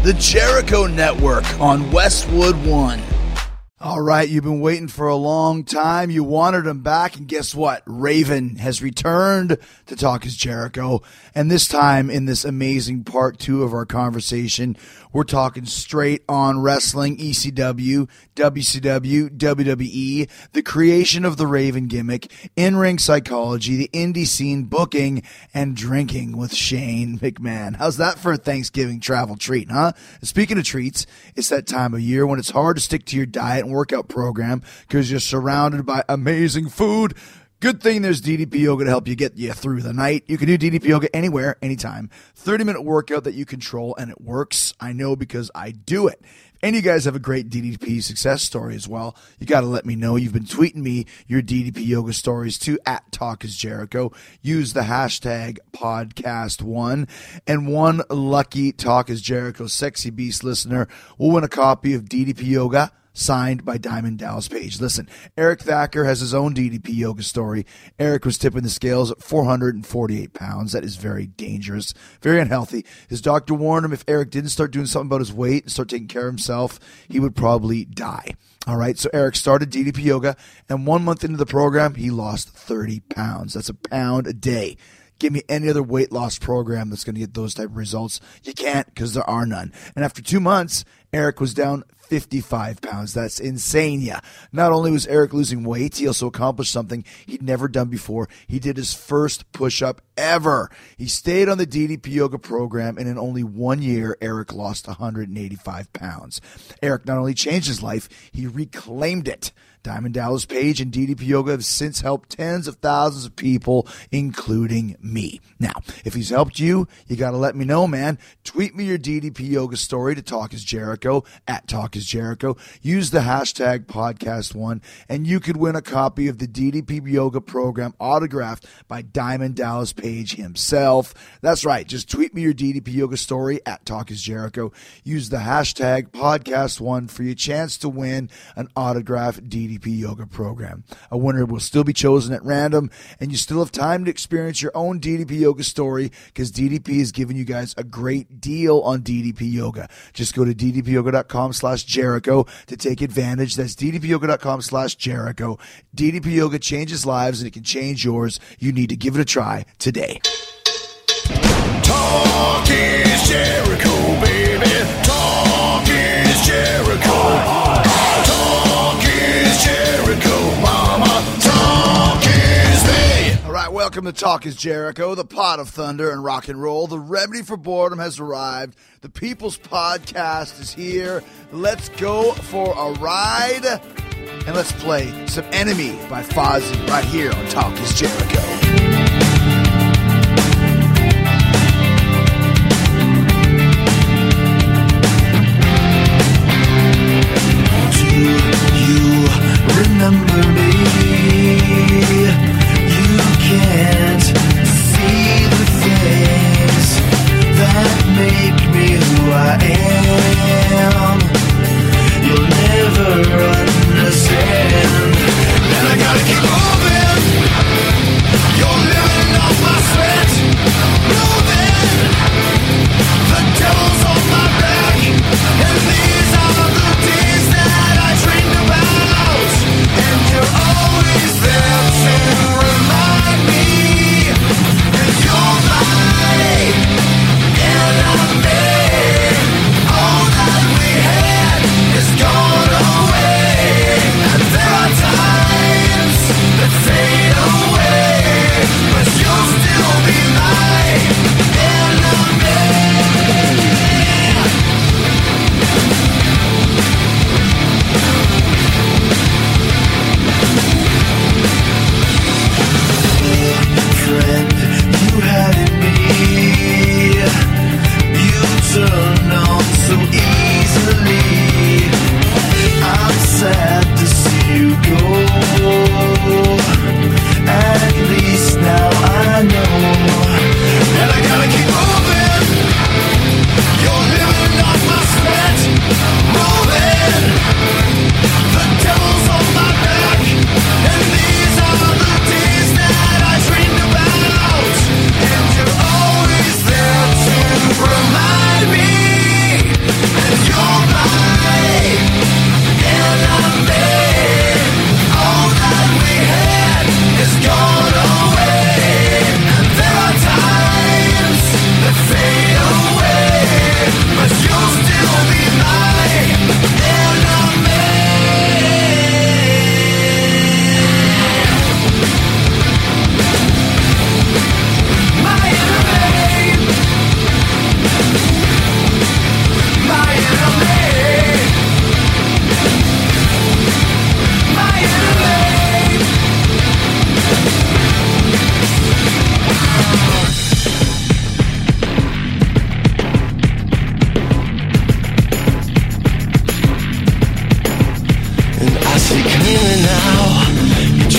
The Jericho Network on Westwood One. All right, you've been waiting for a long time. You wanted him back, and guess what? Raven has returned to Talk is Jericho. And this time, in this amazing part 2 of our conversation, we're talking straight on wrestling, ECW, WCW, WWE, the creation of the Raven gimmick, in-ring psychology, the indie scene, booking, and drinking with Shane McMahon. How's that for a Thanksgiving travel treat, huh? Speaking of treats, it's that time of year when it's hard to stick to your diet and workout program because you're surrounded by amazing food. Good thing there's DDP Yoga to help you get you through the night. You can do DDP Yoga anywhere, anytime. 30-minute workout that you control, and it works. I know because I do it. And you guys have a great DDP success story as well. You got to let me know. You've been tweeting me your DDP Yoga stories to @TalkIsJericho. Use the hashtag podcast1. And one lucky Talk is Jericho Sexy Beast listener will win a copy of DDP Yoga signed by Diamond Dallas Page. Listen, Eric Thacker has his own DDP Yoga story. Eric was tipping the scales at 448 pounds. That is very dangerous, very unhealthy. His doctor warned him if Eric didn't start doing something about his weight and start taking care of himself, he would probably die. All right, so Eric started DDP Yoga, and 1 month into the program, he lost 30 pounds. That's a pound a day. Give me any other weight loss program that's going to get those type of results. You can't, because there are none. And after 2 months, Eric was down 55 pounds. That's insane. Yeah. Not only was Eric losing weight, he also accomplished something he'd never done before. He did his first push-up ever. He stayed on the DDP Yoga program, and in only 1 year, Eric lost 185 pounds. Eric not only changed his life, he reclaimed it. Diamond Dallas Page and DDP Yoga have since helped tens of thousands of people, including me. Now, if he's helped you, you got to let me know, man. Tweet me your DDP Yoga story to Talk is Jericho, @TalkIsJericho. Use the hashtag podcast1, and you could win a copy of the DDP Yoga program autographed by Diamond Dallas Page himself. That's right. Just tweet me your DDP Yoga story @TalkIsJericho. Use the hashtag podcast1 for your chance to win an autographed DDP Yoga program. A winner will still be chosen at random, and you still have time to experience your own DDP Yoga story because DDP is giving you guys a great deal on DDP Yoga. Just go to ddpyoga.com/Jericho to take advantage. That's ddpyoga.com/Jericho. DDP Yoga changes lives, and it can change yours. You need to give it a try today. Talk is Jericho, baby. Talk is Jericho. Jericho, mama, talk is me. All right, welcome to Talk is Jericho, the pot of thunder and rock and roll. The remedy for boredom has arrived. The People's Podcast is here. Let's go for a ride, and let's play some Enemy by Fozzy right here on Talk is Jericho. Remember me, you can't see the things that make me who I am. You'll never understand. And I gotta keep moving.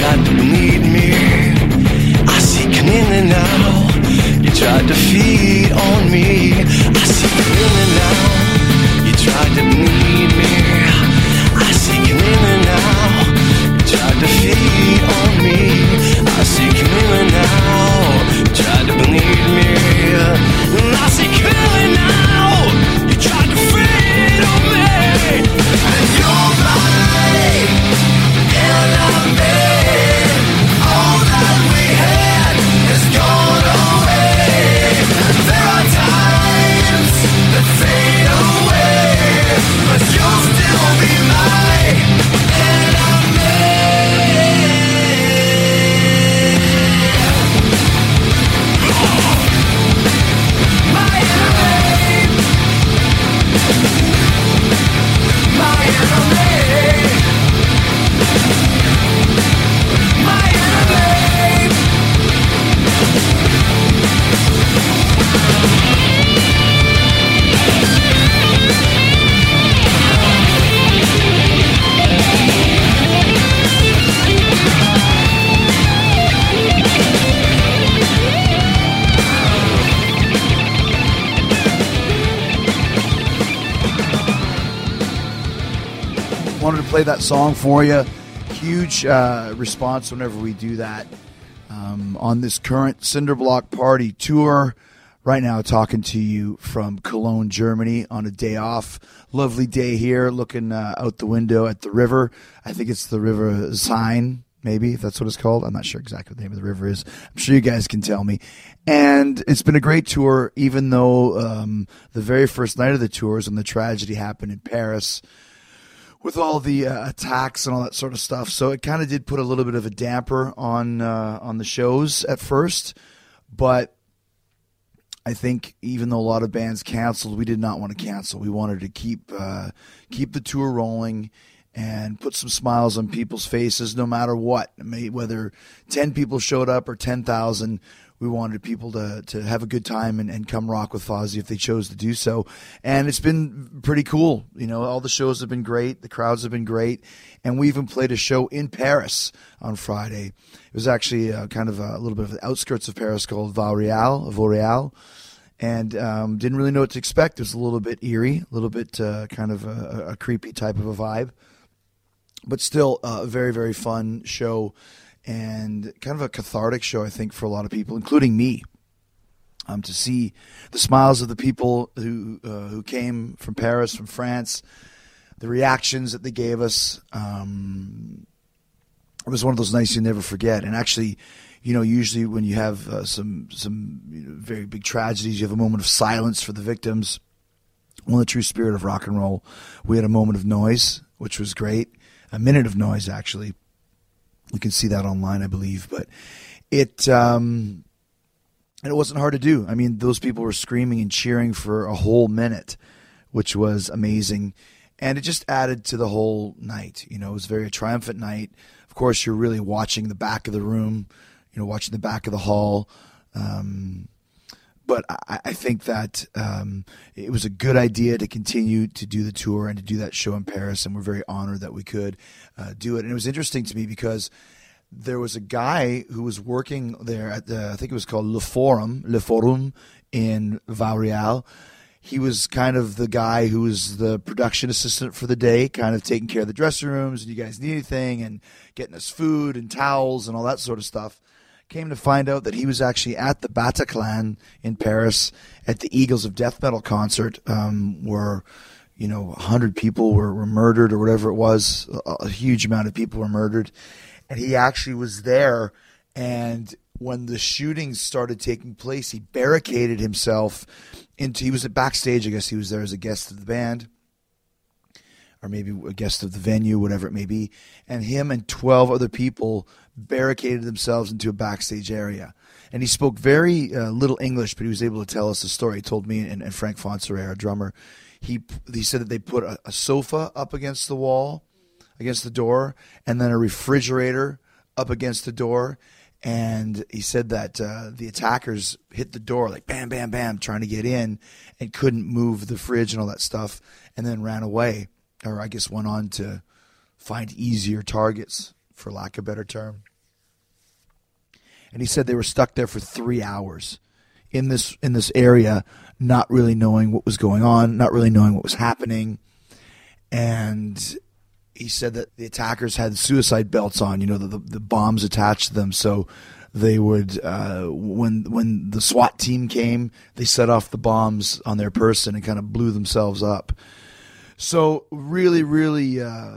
tried to bleed me. I see clearly now. You tried to feed on me. I see clearly now. You tried to bleed me. I see clearly now. You tried to feed on me. I see clearly now. You tried to bleed me. And I see clearly now. You tried to feed on me. And you're my enemy. All that we had is gone away. There are times that fade away, but you'll still be my enemy. My enemy. My enemy. My enemy. Wanted to play that song for you. Huge response whenever we do that on this current Cinderblock Party tour. Right now, talking to you from Cologne, Germany, on a day off. Lovely day here, looking out the window at the river. I think it's the River Seine, maybe, if that's what it's called. I'm not sure exactly what the name of the river is. I'm sure you guys can tell me. And it's been a great tour, even though the very first night of the tour is when the tragedy happened in Paris, with all the attacks and all that sort of stuff. So it kind of did put a little bit of a damper on the shows at first. But I think even though a lot of bands canceled, we did not want to cancel. We wanted to keep the tour rolling and put some smiles on people's faces no matter what. Whether 10 people showed up or 10,000, we wanted people to have a good time and come rock with Fozzy if they chose to do so. And it's been pretty cool. You know, all the shows have been great. The crowds have been great. And we even played a show in Paris on Friday. It was actually kind of a little bit of the outskirts of Paris called Vauréal. And didn't really know what to expect. It was a little bit eerie, a little bit kind of a creepy type of a vibe. But still a very, very fun show. And kind of a cathartic show, I think, for a lot of people, including me, to see the smiles of the people who came from Paris, from France, the reactions that they gave us. It was one of those nights you never forget. And actually, you know, usually when you have some very big tragedies, you have a moment of silence for the victims. Well, in the true spirit of rock and roll, we had a moment of noise, which was great. A minute of noise, actually. You can see that online, I believe. But it wasn't hard to do. I mean, those people were screaming and cheering for a whole minute, which was amazing. And it just added to the whole night. You know, it was very a triumphant night. Of course, you're really watching the back of the room, you know, watching the back of the hall. But I think that it was a good idea to continue to do the tour and to do that show in Paris, and we're very honored that we could do it. And it was interesting to me because there was a guy who was working there at I think it was called Le Forum in Vauréal. He was kind of the guy who was the production assistant for the day, kind of taking care of the dressing rooms and you guys need anything and getting us food and towels and all that sort of stuff. Came to find out that he was actually at the Bataclan in Paris at the Eagles of Death Metal concert, where, you know, 100 people were murdered or whatever it was. A huge amount of people were murdered. And he actually was there. And when the shootings started taking place, he barricaded himself he was at backstage. I guess he was there as a guest of the band, or maybe a guest of the venue, whatever it may be. And him and 12 other people barricaded themselves into a backstage area. And he spoke very little English, but he was able to tell us the story. He told me and Frank Fonseca, our drummer, he said that they put a sofa up against the wall, against the door, and then a refrigerator up against the door. And he said that the attackers hit the door like bam, bam, bam, trying to get in and couldn't move the fridge and all that stuff, and then ran away, or I guess went on to find easier targets, for lack of a better term. And he said they were stuck there for 3 hours in this area, not really knowing what was going on, not really knowing what was happening. And he said that the attackers had suicide belts on, the bombs attached to them. So they would, when the SWAT team came, they set off the bombs on their person and kind of blew themselves up. So really, really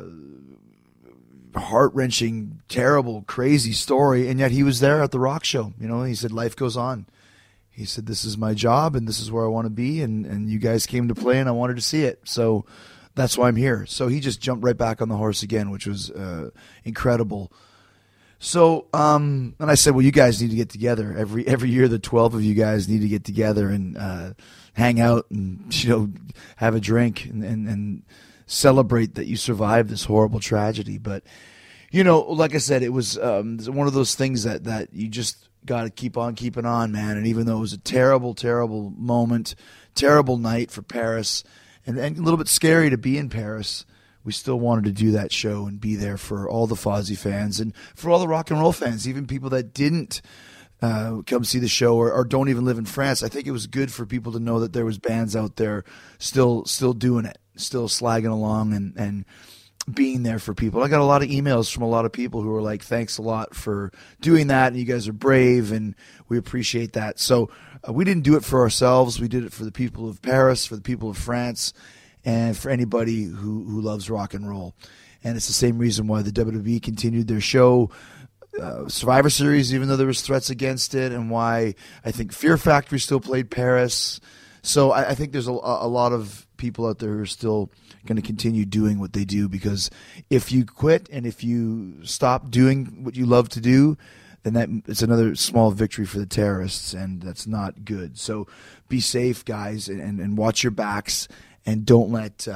heart-wrenching, terrible, crazy story. And yet he was there at the rock show. He said, life goes on. He said, this is my job and this is where I want to be. And you guys came to play and I wanted to see it. So that's why I'm here. So he just jumped right back on the horse again, which was incredible. So, and I said, well, you guys need to get together. Every year, the 12 of you guys need to get together and hang out and, have a drink and celebrate that you survived this horrible tragedy. But, like I said, it was one of those things that you just got to keep on keeping on, man. And even though it was a terrible, terrible moment, terrible night for Paris, and a little bit scary to be in Paris, we still wanted to do that show and be there for all the Fozzy fans and for all the rock and roll fans, even people that didn't come see the show or don't even live in France. I think it was good for people to know that there was bands out there still doing it, still slagging along and being there for people. I got a lot of emails from a lot of people who were like, thanks a lot for doing that, and you guys are brave, and we appreciate that. So we didn't do it for ourselves. We did it for the people of Paris, for the people of France, and for anybody who loves rock and roll. And it's the same reason why the WWE continued their show, Survivor Series, even though there was threats against it, and why I think Fear Factory still played Paris. So I think there's a lot of people out there who are still going to continue doing what they do, because if you quit and if you stop doing what you love to do, then it's another small victory for the terrorists, and that's not good. So be safe, guys, and watch your backs, and don't let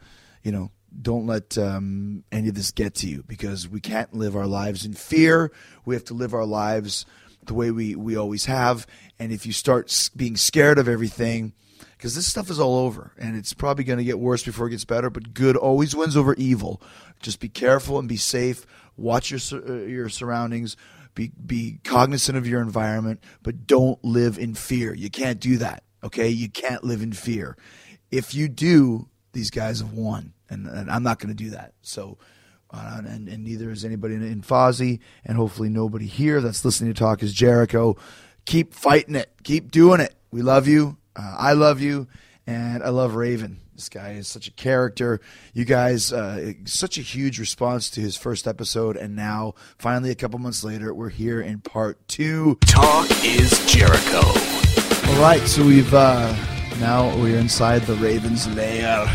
any of this get to you, because we can't live our lives in fear. We have to live our lives the way we always have. And if you start being scared of everything, because this stuff is all over, and it's probably going to get worse before it gets better, but good always wins over evil. Just be careful and be safe. Watch your surroundings. Be cognizant of your environment, but don't live in fear. You can't do that, okay? You can't live in fear. If you do, these guys have won, and I'm not going to do that. So, and neither is anybody in Fozzy, and hopefully nobody here that's listening to Talk is Jericho. Keep fighting it. Keep doing it. We love you. I love you, and I love Raven. This guy is such a character. You guys, such a huge response to his first episode, and now, finally, a couple months later, we're here in part 2. Talk is Jericho. All right, so now we're inside the Raven's lair.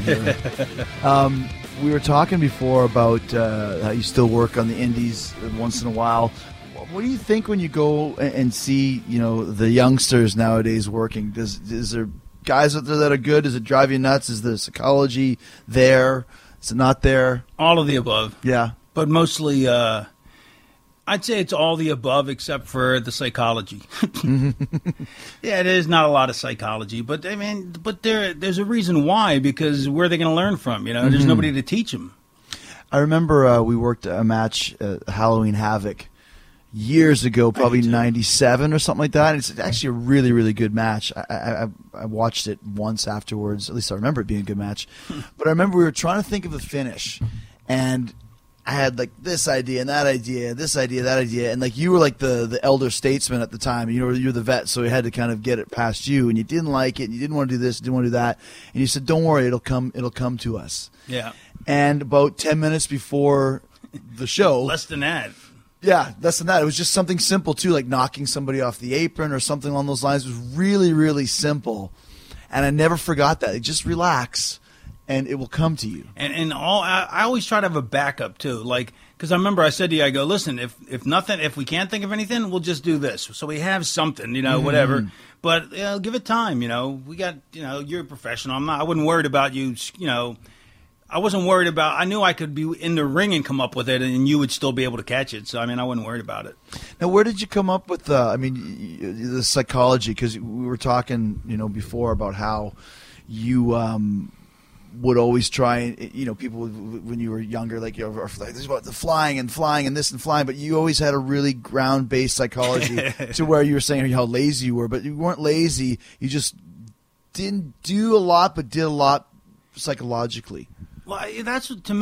We were talking before about how you still work on the indies once in a while. What do you think when you go and see, the youngsters nowadays working? Is there guys out there that are good? Does it drive you nuts? Is the psychology there? Is it not there? All of the above. Yeah. But mostly, I'd say it's all the above except for the psychology. Yeah, there's not a lot of psychology, but there's a reason why, because where are they going to learn from? There's nobody to teach them. I remember we worked a match, Halloween Havoc, years ago, probably 97 or something like that. And it's actually a really, really good match. I watched it once afterwards. At least I remember it being a good match. But I remember we were trying to think of a finish, and I had like this idea and that idea, this idea, that idea, and like you were like the elder statesman at the time. You're the vet, so we had to kind of get it past you, and you didn't like it, and you didn't want to do this, didn't want to do that, and you said, "Don't worry, it'll come to us." Yeah. And about 10 minutes before the show, Less than that. Yeah, less than that. It was just something simple, too, like knocking somebody off the apron or something along those lines. It was really, really simple. And I never forgot that. Just relax, and it will come to you. And I always try to have a backup, too. Like, because I remember I said to you, I go, listen, if we can't think of anything, we'll just do this. So we have something, whatever. But give it time, We got, you're a professional. I wasn't worried about you, I wasn't worried about. I knew I could be in the ring and come up with it, and you would still be able to catch it. So I wasn't worried about it. Now, where did you come up with the psychology? Because we were talking, before about how you would always try, and people when you were younger, like this is about the flying and this and flying, but you always had a really ground-based psychology to where you were saying how lazy you were, but you weren't lazy. You just didn't do a lot, but did a lot psychologically. Well, to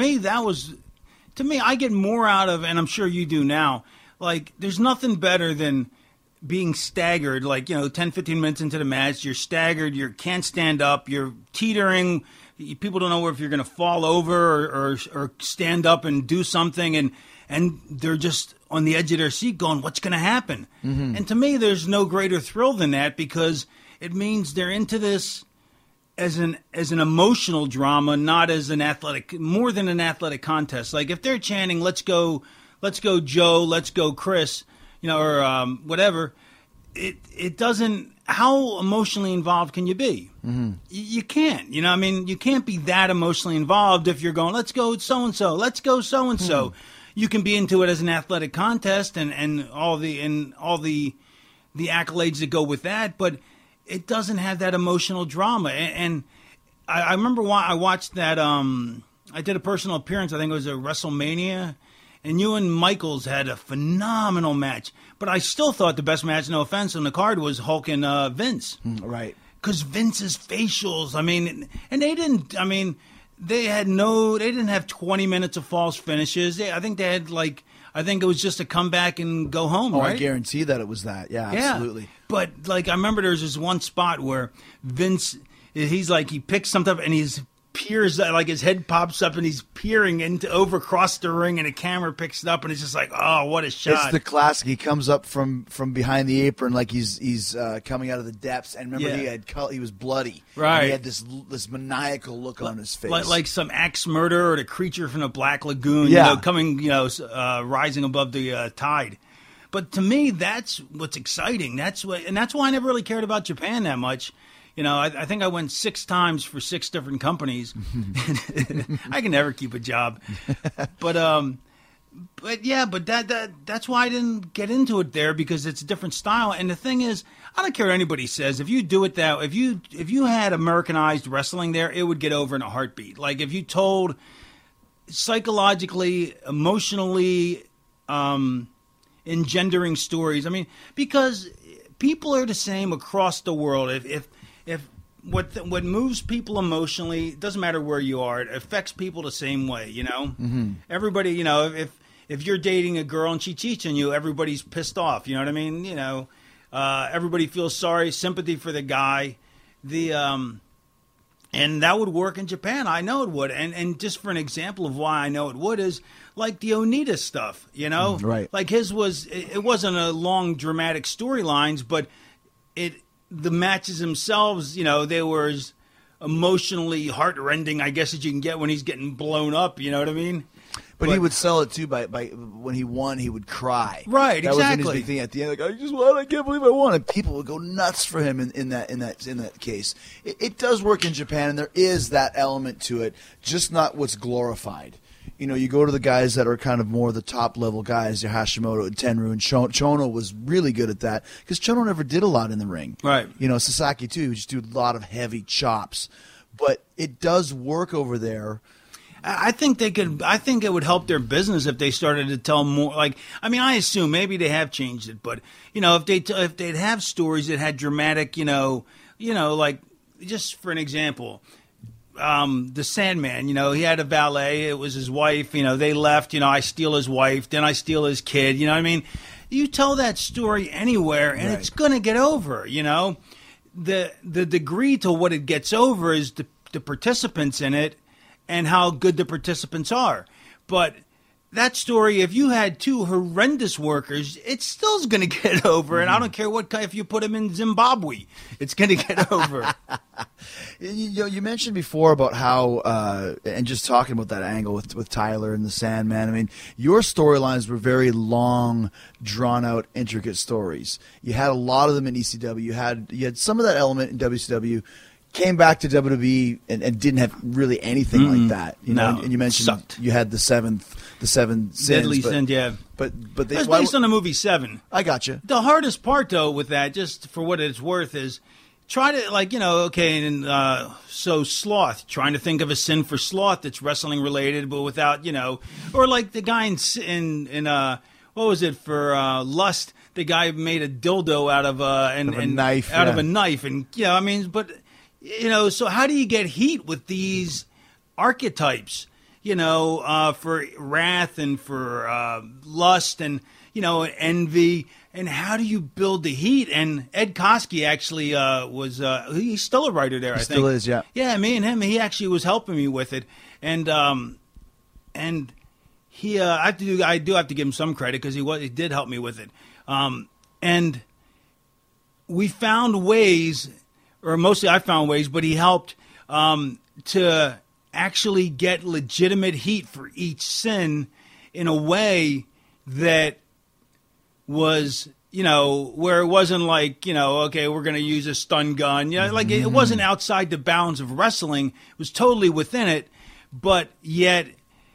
me, I get more out of, and I'm sure you do now, like, there's nothing better than being staggered, like, 10, 15 minutes into the match, you're staggered, you can't stand up, you're teetering, people don't know if you're going to fall over or stand up and do something, and they're just on the edge of their seat going, what's going to happen? Mm-hmm. And to me, there's no greater thrill than that, because it means they're into this as an emotional drama, not as more than an athletic contest. Like, if they're chanting, let's go Joe, let's go Chris, or whatever, it doesn't, how emotionally involved can you be? Mm-hmm. You can't, you can't be that emotionally involved if you're going, let's go so-and-so, let's go so-and-so. Mm-hmm. You can be into it as an athletic contest and all the accolades that go with that, but it doesn't have that emotional drama. And I remember why I watched that, I did a personal appearance, I think it was at WrestleMania, and Ewan Michaels had a phenomenal match. But I still thought the best match, no offense, on the card was Hulk and Vince. Right. Because Vince's facials, and they didn't, they didn't have 20 minutes of false finishes. I think they had, I think it was just a come back and go home, right? I guarantee that it was that. Yeah, absolutely. But, I remember there was this one spot where Vince, he picks something up and he's peers, his head pops up and he's peering over across the ring, and the camera picks it up, and it's just oh, what a shot. It's the classic. He comes up from behind the apron like he's coming out of the depths, and remember he was bloody. Right. And he had this maniacal look on his face. Like some axe murderer or the creature from the Black Lagoon, coming, rising above the tide. But to me, that's what's exciting. That's why I never really cared about Japan that much. I think I went 6 times for 6 different companies. I can never keep a job. But that's why I didn't get into it there, because it's a different style. And the thing is, I don't care what anybody says. If you do it if you had Americanized wrestling there, it would get over in a heartbeat. Like, if you told psychologically, emotionally, engendering stories. Because people are the same across the world. If what moves people emotionally, it doesn't matter where you are, it affects people the same way, Mm-hmm. Everybody, if you're dating a girl and she cheats on you, everybody's pissed off, you know what I mean? Everybody feels sorry, sympathy for the guy. And that would work in Japan. I know it would. And just for an example of why I know it would is like the Onita stuff, Right. Like his it wasn't a long dramatic storylines, but the matches themselves, they were as emotionally heart-rending, I guess, as you can get when he's getting blown up, you know what I mean? But he would sell it, too, by when he won, he would cry. Right, that exactly. That was his big thing at the end. I just won, I can't believe I won. And people would go nuts for him in that case. It does work in Japan, and there is that element to it, just not what's glorified. You go to the guys that are kind of more the top-level guys, your Hashimoto and Tenryu, and Chono was really good at that, because Chono never did a lot in the ring. Right. Sasaki, too, he just do a lot of heavy chops. But it does work over there. I think it would help their business if they started to tell more. I assume maybe they have changed it, but if they'd have stories that had dramatic, like just for an example, the Sandman, he had a valet. It was his wife. They left. I steal his wife, then I steal his kid. You know what I mean? You tell that story anywhere, and it's gonna get over. The degree to what it gets over is the participants in it and how good the participants are. But that story, if you had 2 horrendous workers, it still is going to get over. And I don't care if you put them in Zimbabwe, it's going to get over. You mentioned before about how, and just talking about that angle with Tyler and the Sandman, your storylines were very long, drawn-out, intricate stories. You had a lot of them in ECW. You had some of that element in WCW. Came back to WWE and didn't have really anything like that, No, and you mentioned sucked. You had the seven sins, Deadly Sin, yeah. But it's based on the movie 7. I got you. The hardest part, though, with that, just for what it's worth, is try to, like, okay, and so Sloth, trying to think of a sin for Sloth that's wrestling related, but without, or like the guy in what was it for Lust? The guy made a dildo out of a knife, out of a knife, and but so how do you get heat with these archetypes? For wrath and for lust and envy. And how do you build the heat? And Ed Koskey actually was he's still a writer there, I think. Still is, yeah. Yeah, me and him, he actually was helping me with it. And he I do have to give him some credit because he did help me with it. And we found ways, or mostly I found ways, but he helped to actually get legitimate heat for each sin in a way that was, where it wasn't like, okay, we're going to use a stun gun. Like it wasn't outside the bounds of wrestling. It was totally within it, but yet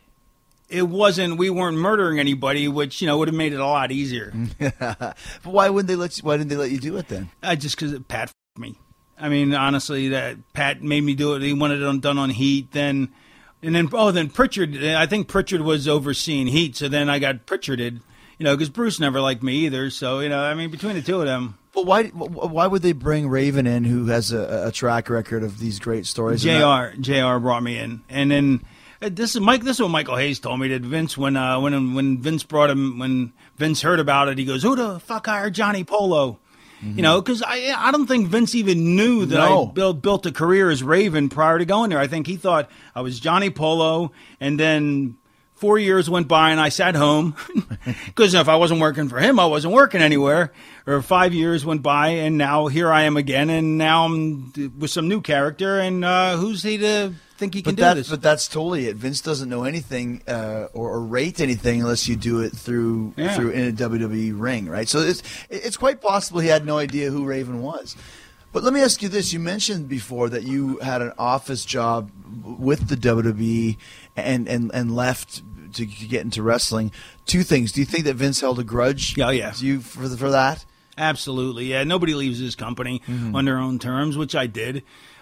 it wasn't, we weren't murdering anybody, which, would have made it a lot easier. But why didn't they let you do it then? Just because Pat f***ed me. I mean, honestly, that Pat made me do it. He wanted it done on Heat. Then Pritchard, I think Pritchard was overseeing Heat. So then I got Pritcharded, because Bruce never liked me either. So, between the two of them. But why would they bring Raven in, who has a track record of these great stories? JR brought me in. And then this is what Michael Hayes told me, that Vince, when Vince brought him, when Vince heard about it, he goes, "Who the fuck hired Johnny Polo?" Because I don't think Vince even knew that I built a career as Raven prior to going there. I think he thought I was Johnny Polo, and then 4 years went by and I sat home because if I wasn't working for him, I wasn't working anywhere. Or 5 years went by, and now here I am again, and now I'm with some new character, and who's he to think he can do this? But that's totally it. Vince doesn't know anything or rate anything unless you do it through in a WWE ring, right? So it's quite possible he had no idea who Raven was. But let me ask you this. You mentioned before that you had an office job with the WWE and left to get into wrestling. Two things. Do you think that Vince held a grudge to you for that? Absolutely, yeah. Nobody leaves his company on their own terms, which I did.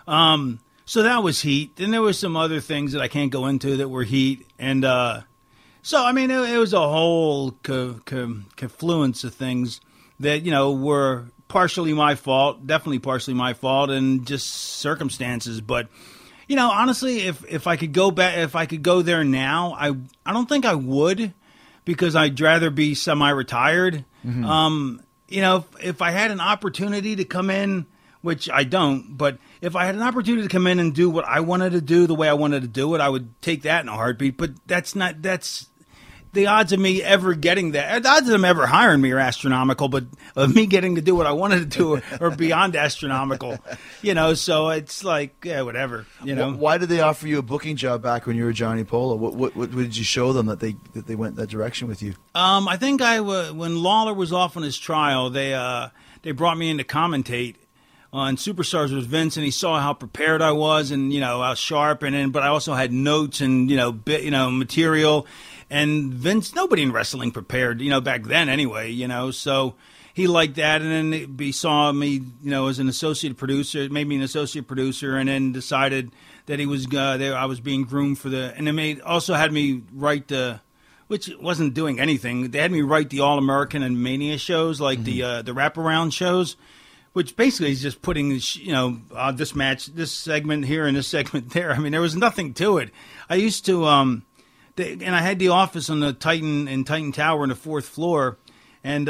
So that was Heat. Then there were some other things that I can't go into that were Heat. And so, it was a whole confluence of things that, were partially my fault, definitely partially my fault, and just circumstances. But, honestly, if I could go back, if I could go there now, I don't think I would, because I'd rather be semi-retired. If I had an opportunity to come in, which I don't, but if I had an opportunity to come in and do what I wanted to do the way I wanted to do it, I would take that in a heartbeat. But that's the odds of me ever getting that. The odds of them ever hiring me are astronomical, but of me getting to do what I wanted to do are beyond astronomical. So it's like, whatever. Why did they offer you a booking job back when you were Johnny Polo? What did you show them that they went that direction with you? I think when Lawler was off on his trial, they brought me in to commentate on Superstars with Vince, and he saw how prepared I was, and how sharp, but I also had notes and material. And Vince, nobody in wrestling prepared, back then anyway, so he liked that. And then he saw me, as an associate producer, made me an associate producer, and then decided that he was, I was being groomed for and they also had me write which wasn't doing anything. They had me write the All-American and Mania shows, like the wraparound shows, which basically is just putting, this match, this segment here and this segment there. There was nothing to it. I used to, and I had the office on the Titan Tower on the 4th floor, and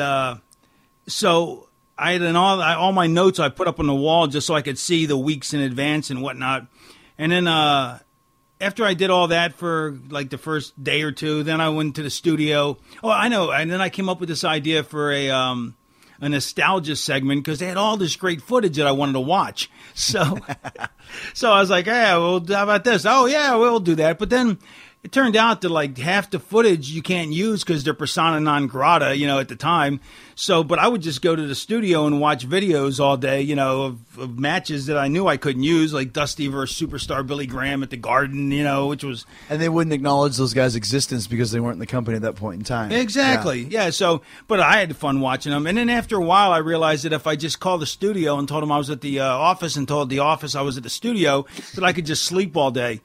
so I had all my notes I put up on the wall just so I could see the weeks in advance and whatnot. And then after I did all that for like the first day or two, then I went to the studio. Oh, I know. And then I came up with this idea for a nostalgia segment because they had all this great footage that I wanted to watch. So I was like, yeah, well, how about this? Oh, yeah, we'll do that. But then it turned out that like half the footage you can't use because they're persona non grata, at the time. So, but I would just go to the studio and watch videos all day, of matches that I knew I couldn't use, like Dusty versus Superstar Billy Graham at the Garden, which was. And they wouldn't acknowledge those guys' existence because they weren't in the company at that point in time. Exactly. Yeah. So, but I had fun watching them. And then after a while, I realized that if I just called the studio and told them I was at the office and told the office I was at the studio, that I could just sleep all day.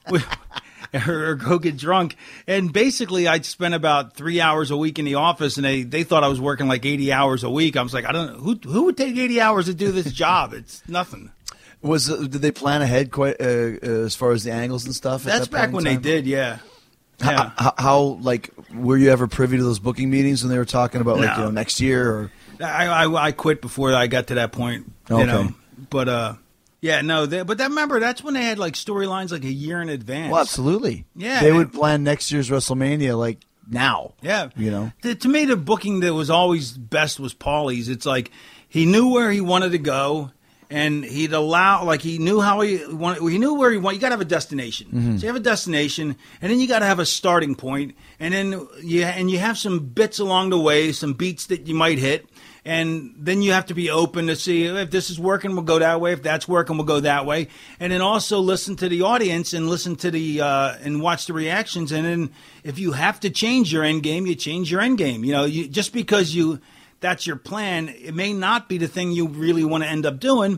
Or go get drunk. And basically, I'd spend about 3 hours a week in the office, and they thought I was working like 80 hours a week. I was like, I don't know. Who would take 80 hours to do this job? It's nothing. Did they plan ahead quite as far as the angles and stuff? That's back when they did, yeah. Yeah. How were you ever privy to those booking meetings when they were talking about next year? Or I quit before I got to that point, Okay. But yeah, no. Remember, that's when they had like storylines like a year in advance. Well, absolutely. Yeah, they would plan next year's WrestleMania like now. Yeah, to me, the booking that was always best was Paulie's. It's like he knew where he wanted to go, and he'd allow he knew how he wanted. He knew where he wanted. You got to have a destination. Mm-hmm. So you have a destination, and then you got to have a starting point, and then you have some bits along the way, some beats that you might hit. And then you have to be open to see if this is working, we'll go that way. If that's working, we'll go that way. And then also listen to the audience and listen to and watch the reactions. And then if you have to change your end game, you change your end game. Just because that's your plan, it may not be the thing you really want to end up doing.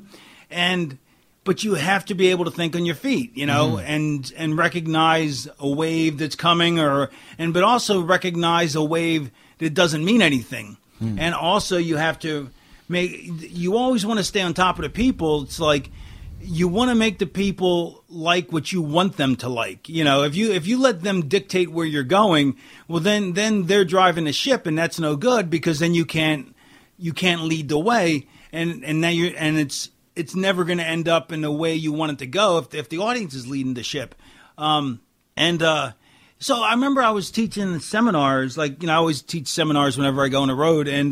But you have to be able to think on your feet, and recognize a wave that's coming, but also recognize a wave that doesn't mean anything. And also you have to you always want to stay on top of the people. It's like you want to make the people like what you want them to like. If you let them dictate where you're going, well then they're driving the ship, and that's no good, because then you can't lead the way, and now it's never going to end up in the way you want it to go if the audience is leading the ship. So I remember I was teaching seminars, I always teach seminars whenever I go on the road, and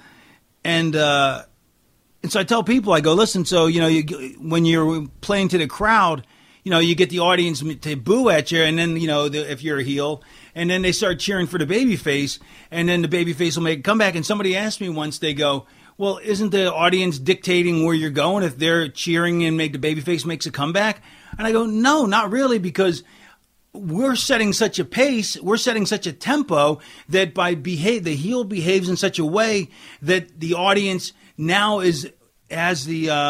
so I tell people, I go, listen, so when you're playing to the crowd, you get the audience to boo at you, and then if you're a heel, and then they start cheering for the babyface, and then the babyface will make a comeback. And somebody asked me once, they go, well, isn't the audience dictating where you're going if they're cheering and make the babyface makes a comeback? And I go, no, not really, because we're setting such a pace, we're setting such a tempo that the heel behaves in such a way that the audience now now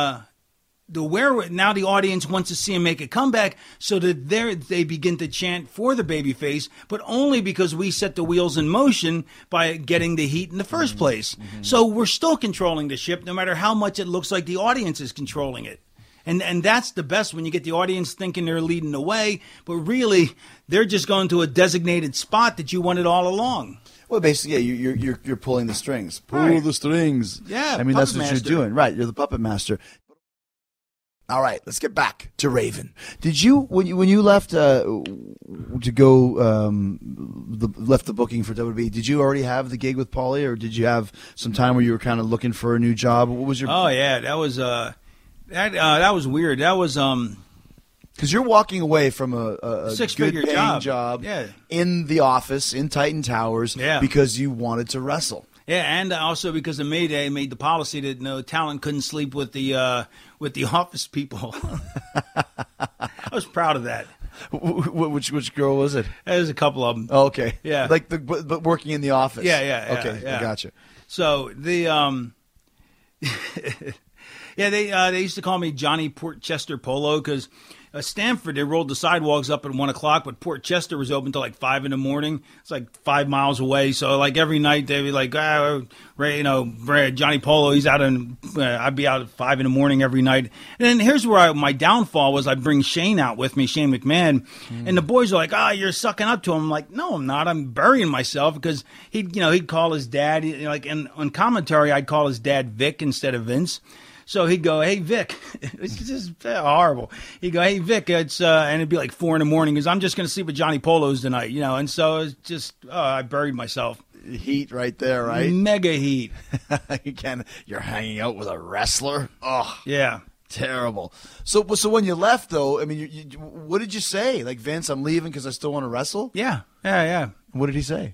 the audience wants to see him make a comeback, so that they begin to chant for the babyface, but only because we set the wheels in motion by getting the heat in the first place. Mm-hmm. So we're still controlling the ship, no matter how much it looks like the audience is controlling it. And that's the best, when you get the audience thinking they're leading the way, but really they're just going to a designated spot that you wanted all along. Well, basically, yeah, you're pulling the strings. Right. The strings. Yeah, I mean, that's what master. you're doing, right? You're the puppet master. All right, let's get back to Raven. Did you when you left to go left the booking for WWE? Did you already have the gig with Paulie, or did you have some time where you were kind of looking for a new job? What was your? Oh yeah, that was that was weird. That was because you're walking away from a six-figure job yeah. in the office in Titan Towers because you wanted to wrestle. Yeah, and also because of Mayday made the policy that no talent couldn't sleep with the office people. I was proud of that. Which girl was it? There's a couple of them. Oh, okay. Yeah. But working in the office. Yeah. Okay, yeah. I gotcha. So the they used to call me Johnny Portchester Polo because Stamford, they rolled the sidewalks up at 1 o'clock, but Port Chester was open till like 5 in the morning. It's like 5 miles away. So like every night they'd be like, Johnny Polo, he's out, and I'd be out at 5 in the morning every night. And then here's where my downfall was. I bring Shane out with me, Shane McMahon, and the boys are like, you're sucking up to him. I'm like, no, I'm not. I'm burying myself, because he'd call his dad, and on commentary, I'd call his dad Vic instead of Vince. So he'd go, hey, Vic. It's just horrible. He'd go, hey, Vic, and it'd be like 4 in the morning, because I'm just going to sleep with Johnny Polos tonight, And so it's just, I buried myself. Heat right there, right? Mega heat. You're hanging out with a wrestler? Oh. Yeah. Terrible. So when you left, though, I mean, what did you say? Like, Vince, I'm leaving because I still want to wrestle? Yeah. What did he say?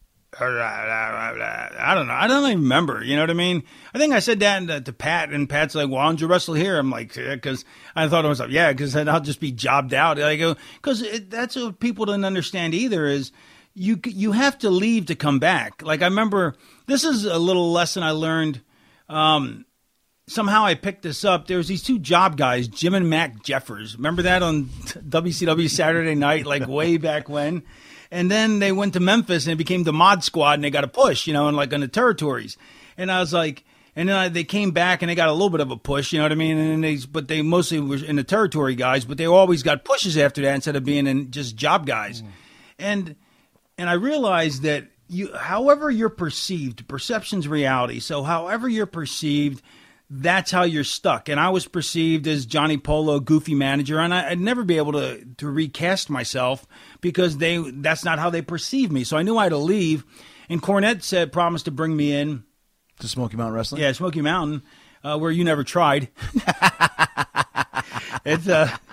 I don't know. I don't even remember. You know what I mean? I think I said that to Pat, and Pat's like, "Why don't you wrestle here?" I'm like, because I thought to myself, yeah, because then I'll just be jobbed out. I go, because that's what people didn't understand either is you have to leave to come back. Like I remember, this is a little lesson I learned. Somehow I picked this up. There was these two job guys, Jim and Mac Jeffers. Remember that on WCW Saturday Night, like way back when? And then they went to Memphis and it became the Mod Squad and they got a push, you know, and like on the territories. And I was like, and then they came back and they got a little bit of a push, you know what I mean? And then but they mostly were in the territory guys, but they always got pushes after that instead of being in just job guys. And I realized that however you're perceived, perception's reality. So however you're perceived, that's how you're stuck. And I was perceived as Johnny Polo, goofy manager, and I'd never be able to recast myself because that's not how they perceive me. So I knew I had to leave. And Cornette promised to bring me in. To Smoky Mountain Wrestling? Yeah, Smoky Mountain, where you never tried. It's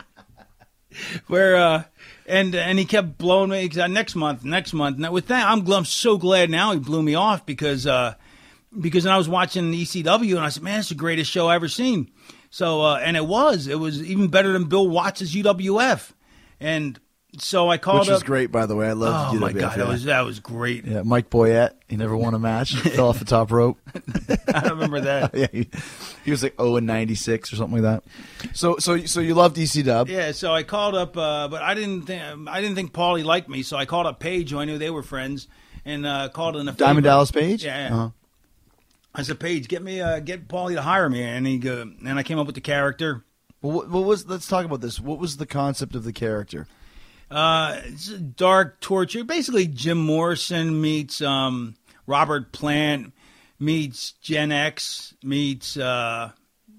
where and he kept blowing me next month. Now with that, I'm so glad now he blew me off because I was watching ECW and I said, man, it's the greatest show I've ever seen. So, and it was even better than Bill Watts' UWF. And so I called Which was great, by the way. I loved UWF. Oh my God, that was great. Yeah, Mike Boyette, he never won a match. Fell off the top rope. I remember that. Yeah, he was like 0-96 or something like that. So you loved ECW. Yeah, so I called up, but I didn't think Paulie liked me, so I called up Paige, who I knew they were friends, and called in a favor. Diamond Dallas Page? Yeah. Uh-huh. I said, Paige, get Paulie to hire me, and I came up with the character. Well, let's talk about this. What was the concept of the character? It's a dark torture. Basically, Jim Morrison meets Robert Plant, meets Gen X, meets I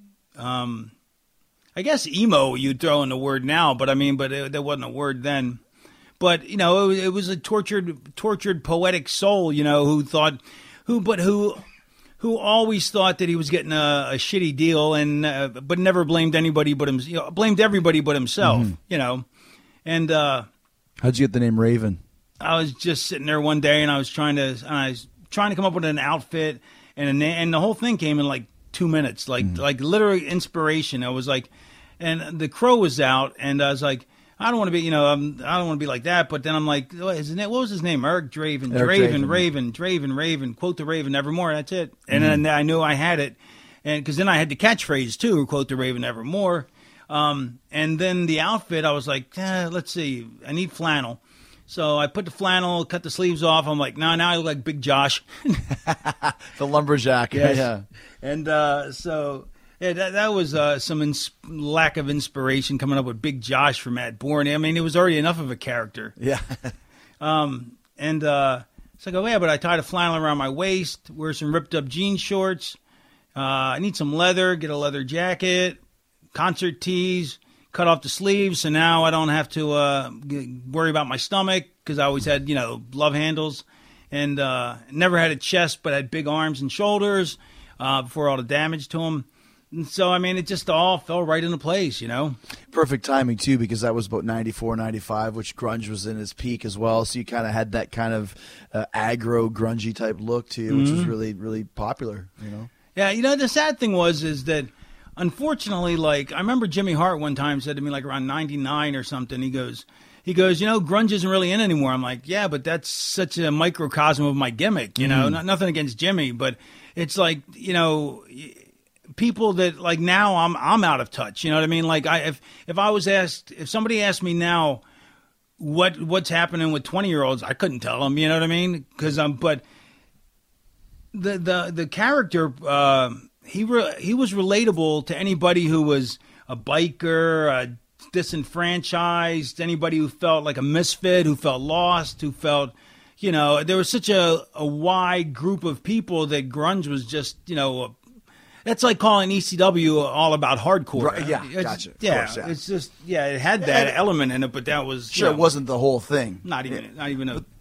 guess emo. You'd throw in the word now, but there wasn't a word then. But you know, it was a tortured poetic soul. You know, who always thought that he was getting a shitty deal, and but never blamed anybody but himself. You know, blamed everybody but himself. Mm-hmm. You know, and how'd you get the name Raven? I was just sitting there one day, and I was trying to come up with an outfit and a name, and the whole thing came in like 2 minutes, like literally inspiration. I was like, and the Crow was out, and I was like, I don't want to be, you know, I don't want to be like that. But then I'm like, what was his name? Eric Draven. Raven. Quote the Raven Evermore. That's it. And then I knew I had it, and because then I had the catchphrase too. Quote the Raven Evermore. And then the outfit, I was like, let's see, I need flannel. So I put the flannel, cut the sleeves off. I'm like, now I look like Big Josh, the lumberjack. Yes. Yeah. And so. Yeah, that was some lack of inspiration coming up with Big Josh for Matt Bourne. I mean, it was already enough of a character. Yeah. And so I go, yeah, but I tied a flannel around my waist, wear some ripped up jean shorts. I need some leather, get a leather jacket, concert tees, cut off the sleeves. So now I don't have to worry about my stomach because I always had, you know, love handles. And never had a chest, but had big arms and shoulders before all the damage to them. And so, I mean, it just all fell right into place, you know? Perfect timing, too, because that was about 94, 95, which grunge was in its peak as well. So you kind of had that kind of aggro, grungy type look to you, which was really, really popular, you know? Yeah, you know, the sad thing is that, unfortunately, like, I remember Jimmy Hart one time said to me, like, around 99 or something, he goes, you know, grunge isn't really in anymore. I'm like, yeah, but that's such a microcosm of my gimmick, you know? Nothing against Jimmy, but it's like, you know... people that like now I'm out of touch. You know what I mean? Like if somebody asked me now what's happening with 20-year-olds, I couldn't tell them. You know what I mean? Because but the character he was relatable to anybody who was a biker, disenfranchised, anybody who felt like a misfit, who felt lost, who felt. You know, there was such a wide group of people that grunge was just, you know, that's like calling ECW all about hardcore. Right, yeah, gotcha. Yeah, course, yeah, it's just, yeah, it had that element in it, but that was... Sure, it wasn't the whole thing. Not even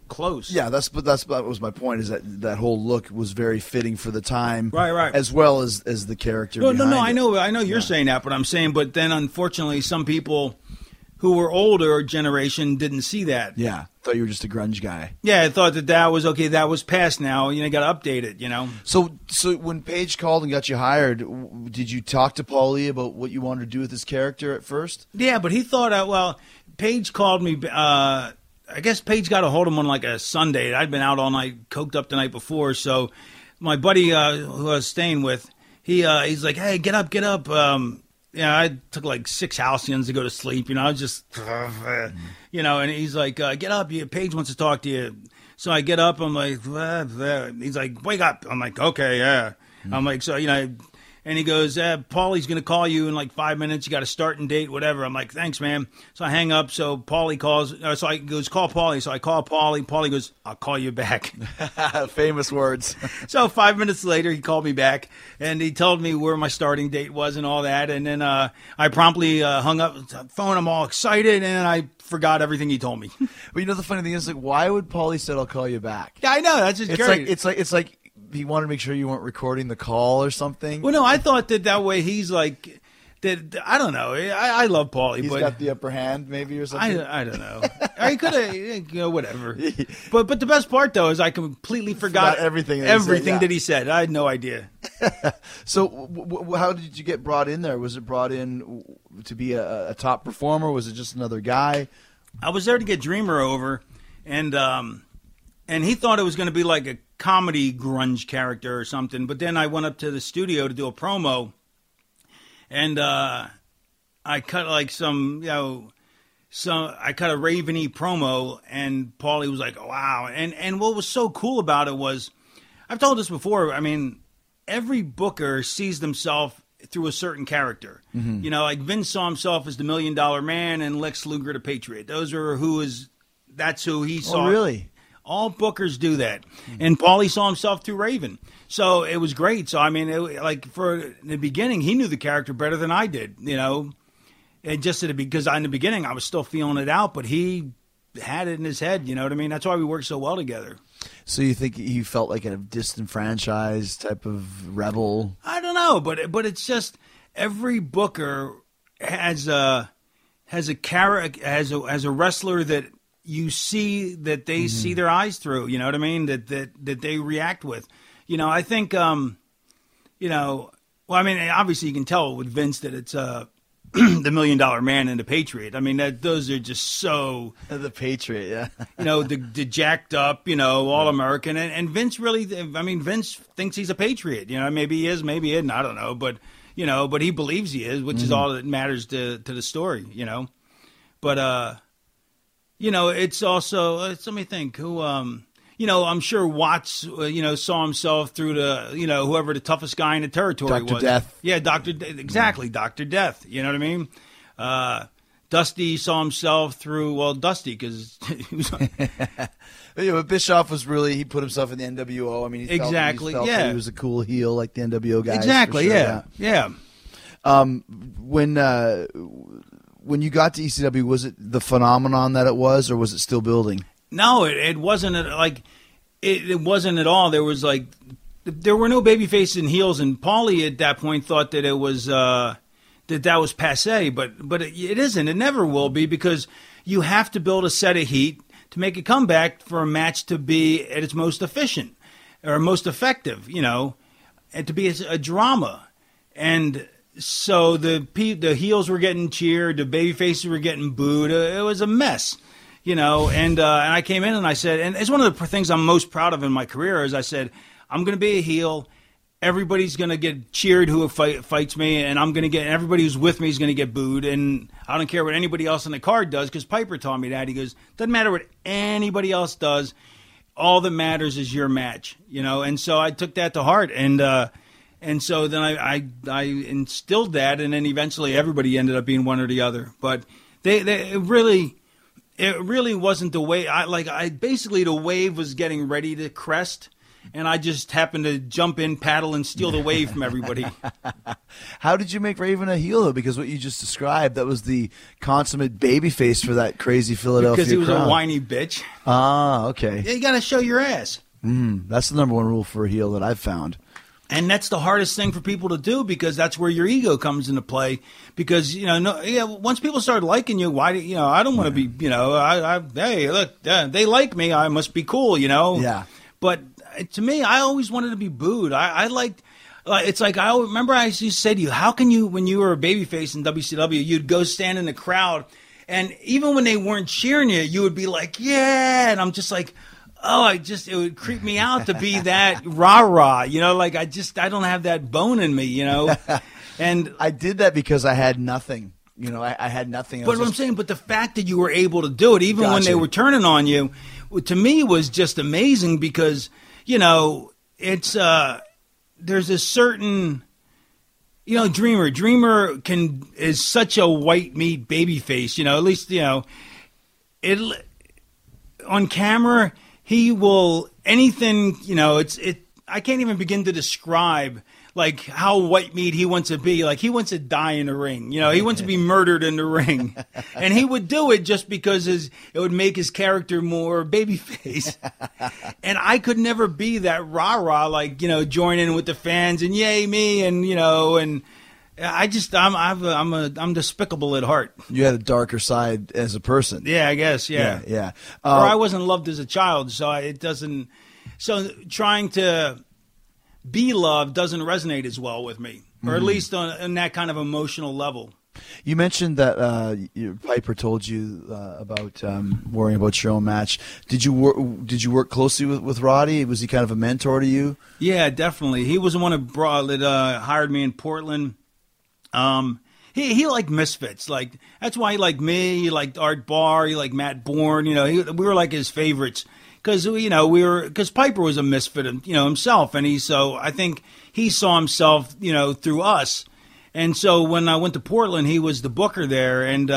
close. Yeah, that was my point. Is that whole look was very fitting for the time, Right. as well as the character. No, behind I it. know you're saying that, but I'm saying, but then unfortunately, some people who were older generation didn't see that. Yeah, thought you were just a grunge guy. Yeah, I thought that was okay. That was past now. You got to update it. So when Paige called and got you hired, did you talk to Paulie about what you wanted to do with his character at first? Yeah, but he thought, Paige called me. I guess Paige got a hold of him on like a Sunday. I'd been out all night, coked up the night before. So my buddy who I was staying with, he's like, hey, get up. I took like 6 halcyons to go to sleep. I was just, and he's like, get up. Paige wants to talk to you. So I get up. I'm like, he's like, wake up. I'm like, okay, yeah. I'm like, so, and he goes, Paulie's going to call you in like 5 minutes. You got a starting date, whatever. I'm like, thanks, man. So I hang up. So Paulie calls. So I goes, call Paulie. So I call Paulie. Paulie goes, I'll call you back. Famous words. So 5 minutes later, he called me back, and he told me where my starting date was and all that. And then I promptly hung up the phone. I'm all excited, and I forgot everything he told me. But the funny thing is, like, why would Paulie said, I'll call you back? Yeah, I know. That's just great. It's like he wanted to make sure you weren't recording the call or something. Well, no, I thought that way he's like that. I don't know. I love Paulie, He's but got the upper hand, maybe, or something. I don't know. I could have, whatever. But the best part though is I completely forgot everything that he said. I had no idea. So, how did you get brought in there? Was it brought in to be a top performer? Was it just another guy? I was there to get Dreamer over, and he thought it was going to be like a comedy grunge character or something. But then I went up to the studio to do a promo, and I cut like I cut a Raven-y promo, and Paulie was like, oh, wow. And what was so cool about it was, I've told this before, I mean, every booker sees themselves through a certain character. Mm-hmm. Like Vince saw himself as the $1 Million Man and Lex Luger the Patriot. That's who he saw. Oh, really? All bookers do that. And Paulie saw himself through Raven. So it was great. So, I mean, for the beginning, he knew the character better than I did, And just because in the beginning, I was still feeling it out, but he had it in his head, you know what I mean? That's why we worked so well together. So you think he felt like a disenfranchised type of rebel? I don't know, but it's just every booker has a wrestler that you see that they see their eyes through, you know what I mean? That they react with. I think well, I mean, obviously you can tell with Vince that it's the $1 Million Man and the Patriot. I mean, those are just so the Patriot, yeah. The jacked up, all American, and Vince really. I mean, Vince thinks he's a Patriot. Maybe he is, maybe he isn't. I don't know, but but he believes he is, which is all that matters to the story. But it's also let me think who. I'm sure Watts, saw himself through the, whoever the toughest guy in the territory was. Dr. Death. Yeah, exactly, Dr. Death. You know what I mean? Dusty saw himself through, Dusty, because he was... But Bischoff was really, he put himself in the NWO. I mean, he felt that he was a cool heel like the NWO guys. Exactly, sure, yeah. When you got to ECW, was it the phenomenon that it was, or was it still building? No, it wasn't it wasn't at all. There was there were no baby faces and heels, and Paulie at that point thought that it was that was passé, but it isn't. It never will be, because you have to build a set of heat to make a comeback for a match to be at its most efficient or most effective, and to be a drama. And so the heels were getting cheered, the baby faces were getting booed. It was a mess. And I came in and I said, and it's one of the things I'm most proud of in my career is I said, I'm going to be a heel. Everybody's going to get cheered who fights me, and everybody who's with me is going to get booed. And I don't care what anybody else on the card does, because Piper taught me that. He goes, doesn't matter what anybody else does. All that matters is your match, And so I took that to heart, and so then I instilled that, and then eventually everybody ended up being one or the other. But it really wasn't the way. Basically the wave was getting ready to crest, and I just happen to jump in, paddle, and steal the wave from everybody. How did you make Raven a heel, though? Because what you just described, that was the consummate babyface for that crazy Philadelphia Because he was crowd. a whiny bitch. Ah, okay. You got to show your ass. That's the number one rule for a heel that I've found. And that's the hardest thing for people to do, because that's where your ego comes into play. Because, once people start liking you, why do I don't want to be, hey, look, they like me, I must be cool, Yeah. But to me, I always wanted to be booed. I liked, it's like, I remember I used to say to you, how can you, when you were a babyface in WCW, you'd go stand in the crowd, and even when they weren't cheering you, you would be like, yeah, and I'm just like, it would creep me out to be that rah-rah, I don't have that bone in me, And I did that because I had nothing. I had nothing. But what I'm saying, but the fact that you were able to do it, even when they were turning on you, to me was just amazing, because, it's, there's a certain, Dreamer is such a white meat baby face, at least, on camera, he will, anything, I can't even begin to describe, like, how white meat he wants to be. Like, he wants to die in the ring. He wants to be murdered in the ring. And he would do it just because it would make his character more babyface. And I could never be that rah-rah, like, join in with the fans and yay me, and, and I'm despicable at heart. You had a darker side as a person. Yeah, I guess, yeah. Yeah. Or I wasn't loved as a child, so so trying to be loved doesn't resonate as well with me, or at least on that kind of emotional level. You mentioned that your Piper told you about worrying about your own match. Did you work closely with Roddy? Was he kind of a mentor to you? Yeah, definitely. He was the one that hired me in Portland. He liked misfits. Like, that's why he liked me. He liked Art Barr. He liked Matt Bourne. We were like his favorites. Because Piper was a misfit, himself, and I think he saw himself, through us. And so when I went to Portland, he was the booker there, and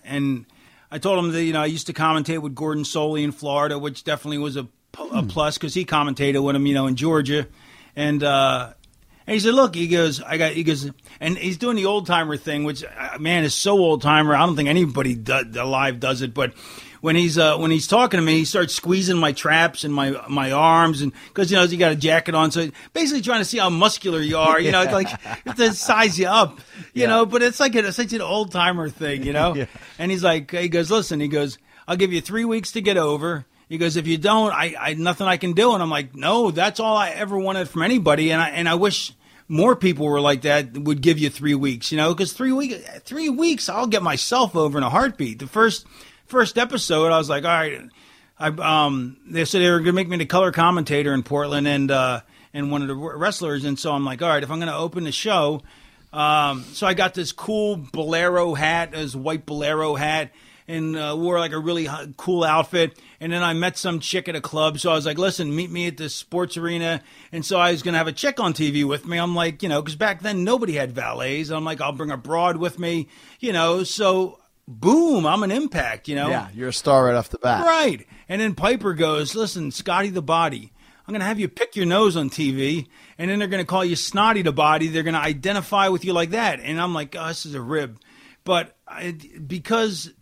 I told him that I used to commentate with Gordon Soley in Florida, which definitely was a plus, because he commentated with him, in Georgia, and he said, look, he goes, and he's doing the old timer thing, which, man, is so old timer. I don't think anybody alive does it, but when he's talking to me, he starts squeezing my traps and my arms, and because you got a jacket on, so basically trying to see how muscular you are, like to size you up, know. But it's like such an old timer thing, Yeah. And he goes, listen, I'll give you 3 weeks to get over. He goes, if you don't, I nothing I can do. And I'm like, no, that's all I ever wanted from anybody, and I wish more people were like that, would give you 3 weeks, because 3 weeks, I'll get myself over in a heartbeat. The first episode, I was like, all right, they said they were going to make me the color commentator in Portland and one of the wrestlers. And so I'm like, all right, if I'm going to open the show. So I got this cool bolero hat, this white bolero hat, and wore like a really cool outfit. And then I met some chick at a club. So I was like, listen, meet me at the sports arena. And so I was going to have a chick on TV with me. I'm like, because back then nobody had valets. I'm like, I'll bring a broad with me, so boom, I'm an impact, Yeah, you're a star right off the bat. Right. And then Piper goes, listen, Scotty the Body, I'm going to have you pick your nose on TV, and then they're going to call you Snotty the Body. They're going to identify with you like that. And I'm like, oh, this is a rib. But because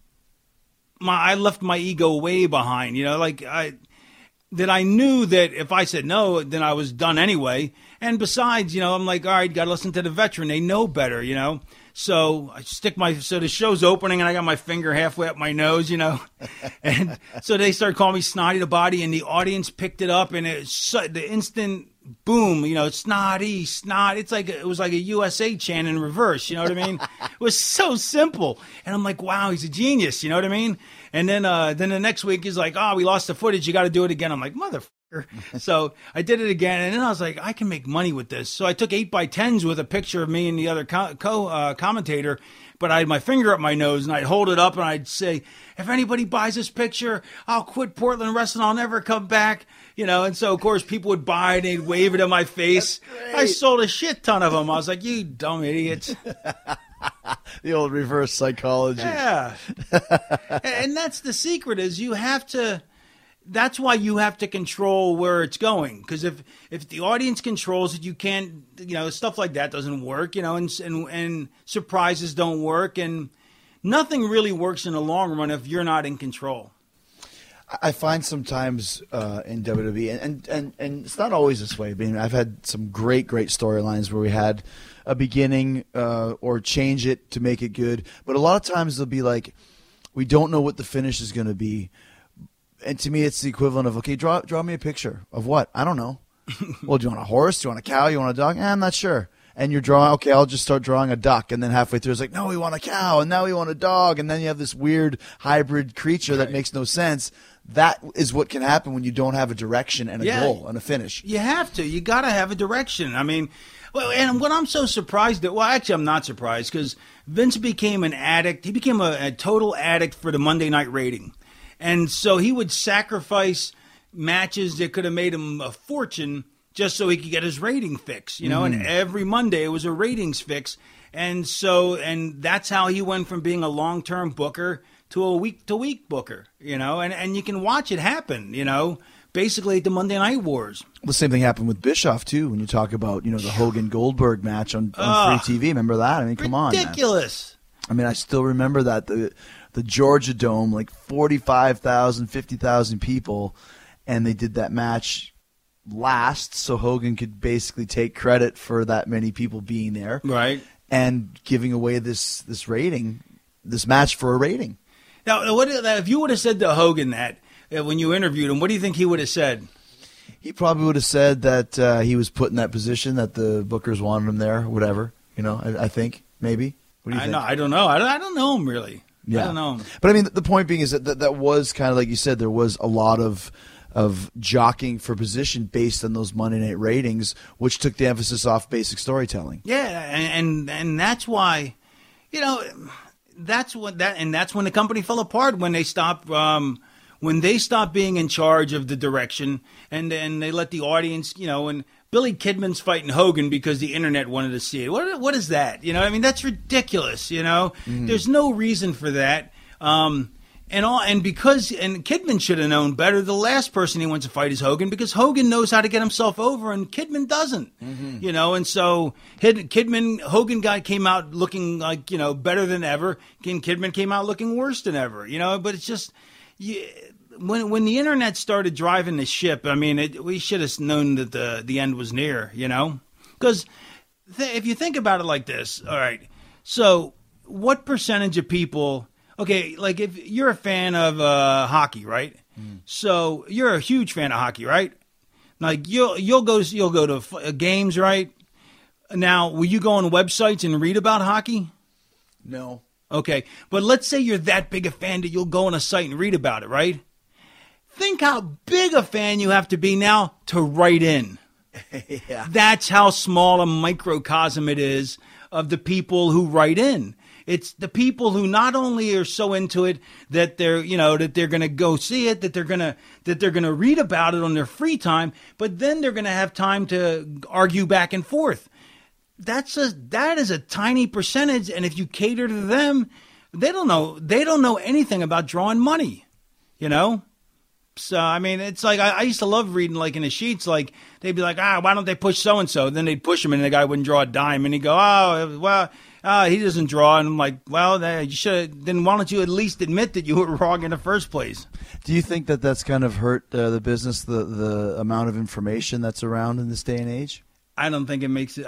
I left my ego way behind, that I knew that if I said no, then I was done anyway. And besides, I'm like, all right, got to listen to the veteran. They know better, So I so the show's opening, and I got my finger halfway up my nose, and so they started calling me Snotty the Body, and the audience picked it up, and the instant boom, snotty, snot. It was like a USA chant in reverse. You know what I mean? It was so simple, and I'm like, wow, he's a genius. You know what I mean? And then the next week he's like, oh, we lost the footage. You got to do it again. I'm like, motherfucker. So I did it again, and then I was like, I can make money with this. So I took 8x10s with a picture of me and the other commentator, but I had my finger up my nose, and I'd hold it up, and I'd say, if anybody buys this picture, I'll quit Portland Wrestling. I'll never come back. And so, of course, people would buy it, and they'd wave it in my face. I sold a shit ton of them. I was like, you dumb idiots. The old reverse psychology. Yeah. And that's the secret, is you have to that's why you have to control where it's going. Because if the audience controls it, you can't, stuff like that doesn't work, and surprises don't work. And nothing really works in the long run if you're not in control. I find sometimes in WWE, and it's not always this way. I mean, I've had some great storylines where we had a beginning or change it to make it good. But a lot of times they'll be like, we don't know what the finish is going to be. And to me, it's the equivalent of, okay, draw me a picture of what? I don't know. Well, do you want a horse? Do you want a cow? You want a dog? I'm not sure. And you're drawing, okay, I'll just start drawing a duck. And then halfway through, it's like, no, we want a cow. And now we want a dog. And then you have this weird hybrid creature that makes no sense. That is what can happen when you don't have a direction and a goal and a finish. You have to. You got to have a direction. I mean, well, and what I'm so surprised at, well, actually, I'm not surprised because Vince became an addict. He became a total addict for the Monday night rating. And so he would sacrifice matches that could have made him a fortune just so he could get his rating fix, and every Monday it was a ratings fix. And that's how he went from being a long-term booker to a week-to-week booker, and you can watch it happen, basically at the Monday Night Wars. The same thing happened with Bischoff, too, when you talk about, the Hogan-Goldberg match on free TV. Remember that? I mean, come on, ridiculous. I mean, I still remember that. The Georgia Dome, like 45,000, 50,000 people, and they did that match last so Hogan could basically take credit for that many people being there. Right. And giving away this rating, this match for a rating. Now, if you would have said to Hogan that when you interviewed him, what do you think he would have said? He probably would have said that he was put in that position, that the bookers wanted him there, whatever. I think, maybe. What do you think? I don't know. I don't know him, really. Yeah. I don't know him. But, I mean, the point being is that was kind of like you said, there was a lot of jockeying for position based on those Monday night ratings, which took the emphasis off basic storytelling. Yeah, and that's why, that's when the company fell apart, when they stopped being in charge of the direction, and then they let the audience, and Billy Kidman's fighting Hogan because the internet wanted to see it. What is that? I mean, that's ridiculous. There's no reason for that. And Kidman should have known better. The last person he wants to fight is Hogan, because Hogan knows how to get himself over and Kidman doesn't. And so Hogan came out looking like, better than ever, and Kidman came out looking worse than ever. But it's just when the internet started driving the ship, I mean, we should have known that the end was near. Because if you think about it like this, all right. So what percentage of people? Okay, like if you're a fan of hockey, right? So you're a huge fan of hockey, right? Like you'll go to games, right? Now, will you go on websites and read about hockey? No. Okay, but let's say you're that big a fan that you'll go on a site and read about it, right? Think how big a fan you have to be now to write in. Yeah. That's how small a microcosm it is of the people who write in. It's the people who not only are so into it that they're going to go see it, that they're going to read about it on their free time, but then they're going to have time to argue back and forth. That is a tiny percentage, and if you cater to them, they don't know anything about drawing money, So, I mean, it's like I used to love reading, like, in the sheets, like, they'd be like, why don't they push so-and-so? Then they'd push him, and the guy wouldn't draw a dime, and he'd go, he doesn't draw. And I'm like, well, you should. Then why don't you at least admit that you were wrong in the first place? Do you think that that's kind of hurt the business, the amount of information that's around in this day and age? I don't think it makes it.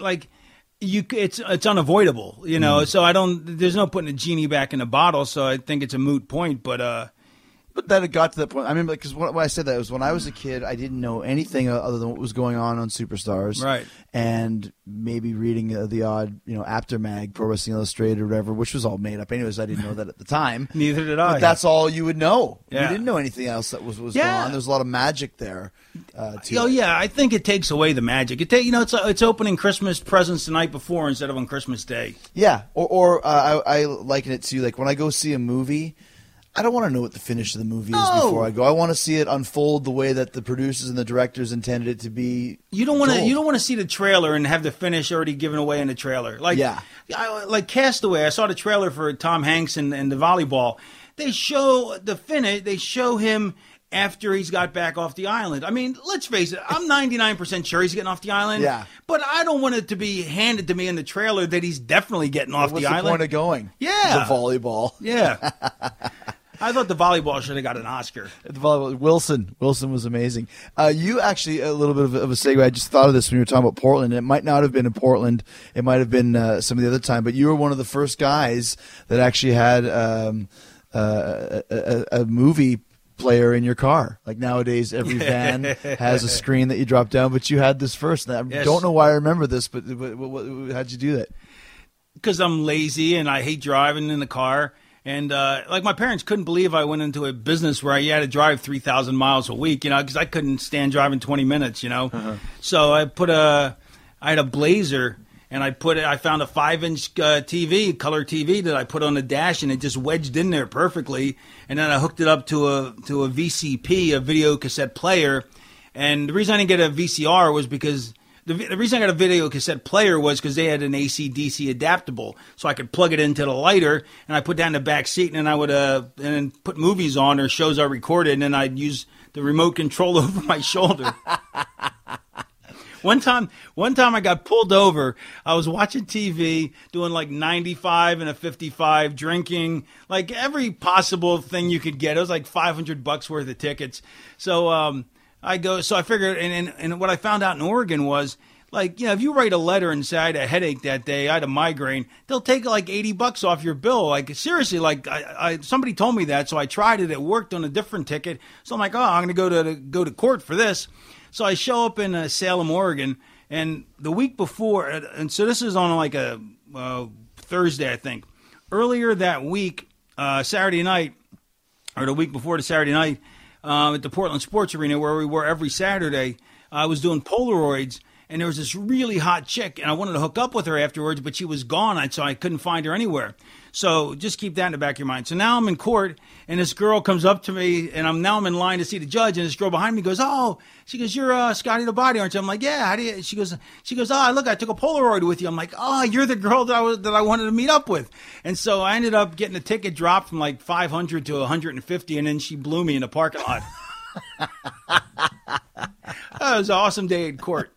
It's unavoidable, So there's no putting a genie back in a bottle. So I think it's a moot point. But then it got to that point. I mean, because when I said that was when I was a kid, I didn't know anything other than what was going on Superstars, right? And maybe reading the odd, After Mag, Pro Wrestling Illustrated, or whatever, which was all made up. Anyways, I didn't know that at the time. Neither did I. But that's all you would know. Yeah. You didn't know anything else that was going on. There's a lot of magic there. Yeah, I think it takes away the magic. It's opening Christmas presents the night before instead of on Christmas Day. Yeah, or I liken it to like when I go see a movie. I don't want to know what the finish of the movie is before I go. I want to see it unfold the way that the producers and the directors intended it to be. You don't want to see the trailer and have the finish already given away in the trailer. Like Castaway. I saw the trailer for Tom Hanks and the volleyball. They show the finish. They show him after he's got back off the island. I mean, let's face it, I'm 99% sure he's getting off the island. Yeah. But I don't want it to be handed to me in the trailer that he's definitely getting off What's the island. the point of going? Yeah. The volleyball. Yeah. I thought the volleyball should have got an Oscar. The volleyball. Wilson was amazing. You actually, a little bit of a segue. I just thought of this when you were talking about Portland. It might not have been in Portland. It might have been some of the other time. But you were one of the first guys that actually had a movie player in your car. Like nowadays, every van has a screen that you drop down. But you had this first. And I don't know why I remember this, but how'd you do that? Because I'm lazy and I hate driving in the car. And like my parents couldn't believe I went into a business where I had to drive 3,000 miles a week, because I couldn't stand driving 20 minutes, So I had a Blazer, and I found a 5-inch TV, color TV that I put on the dash, and it just wedged in there perfectly. And then I hooked it up to a VCP, a video cassette player. And the reason I didn't get a VCR was because the reason I got a video cassette player was because they had an AC/DC adaptable, so I could plug it into the lighter, and I put that in the back seat, and then I would and then put movies on or shows I recorded, and then I'd use the remote control over my shoulder. One time I got pulled over. I was watching TV, doing like 95 and a 55, drinking, like every possible thing you could get. It was like $500 worth of tickets. So I figured, and what I found out in Oregon was, like, if you write a letter and say I had a headache that day, I had a migraine, they'll take like $80 off your bill. Like, seriously, like somebody told me that, so I tried it. It worked on a different ticket. So I'm like, I'm going to go to court for this. So I show up in Salem, Oregon, and the week before, and so this is on like a Thursday, I think. Earlier that week, Saturday night, or the week before the Saturday night, at the Portland Sports Arena, where we were every Saturday, I was doing Polaroids, and there was this really hot chick, and I wanted to hook up with her afterwards, but she was gone, so I couldn't find her anywhere. So just keep that in the back of your mind. So now I'm in court, and this girl comes up to me, and I'm in line to see the judge, and this girl behind me goes, she goes, "You're Scotty the Body, aren't you?" I'm like, "Yeah, how do you?" She goes, look, I took a Polaroid with you. I'm like, you're the girl that I wanted to meet up with. And so I ended up getting a ticket dropped from like 500 to 150, and then she blew me in the parking lot. That was an awesome day in court.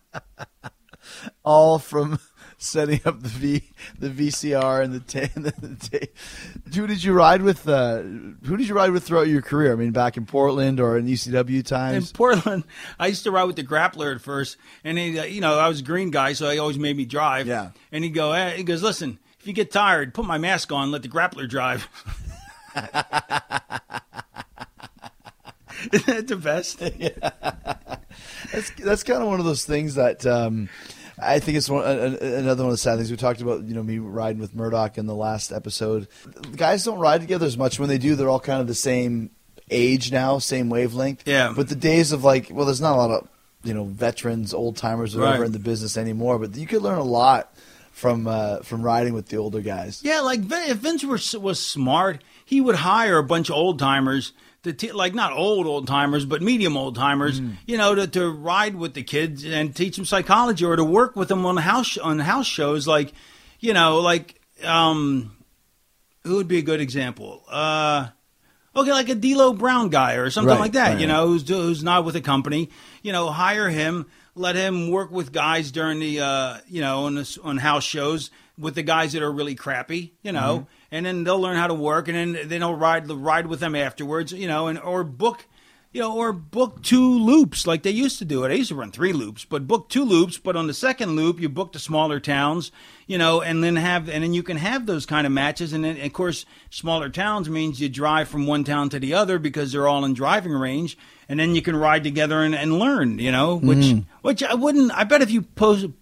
All from setting up the VCR and the tape. Who did you ride with? Who did you ride with throughout your career? I mean, back in Portland or in ECW times. In Portland, I used to ride with the Grappler at first, and he, I was a green guy, so he always made me drive. Yeah. And he goes, "Listen, if you get tired, put my mask on, let the Grappler drive." Isn't that the best? Yeah. That's kind of one of those things that I think it's another one of the sad things. We talked about, me riding with Murdoch in the last episode. Guys don't ride together as much. When they do, they're all kind of the same age now, same wavelength. Yeah. But the days of there's not a lot of veterans, old timers, whatever in the business anymore. But you could learn a lot from riding with the older guys. Yeah, like if Vince was smart, he would hire a bunch of old timers. Like not old timers, but medium old timers, to ride with the kids and teach them psychology, or to work with them on house shows. Like, who would be a good example? Like a D'Lo Brown guy or something like that. Right. Who's not with a company. Hire him, let him work with guys during the on house shows with the guys that are really crappy. And then they'll learn how to work, and then they'll ride with them afterwards, or book 2 loops like they used to do it. I used to run 3 loops, but book 2 loops. But on the second loop, you book the smaller towns, and then you can have those kind of matches. And then, of course, smaller towns means you drive from one town to the other because they're all in driving range, and then you can ride together and learn, which I wouldn't. I bet if you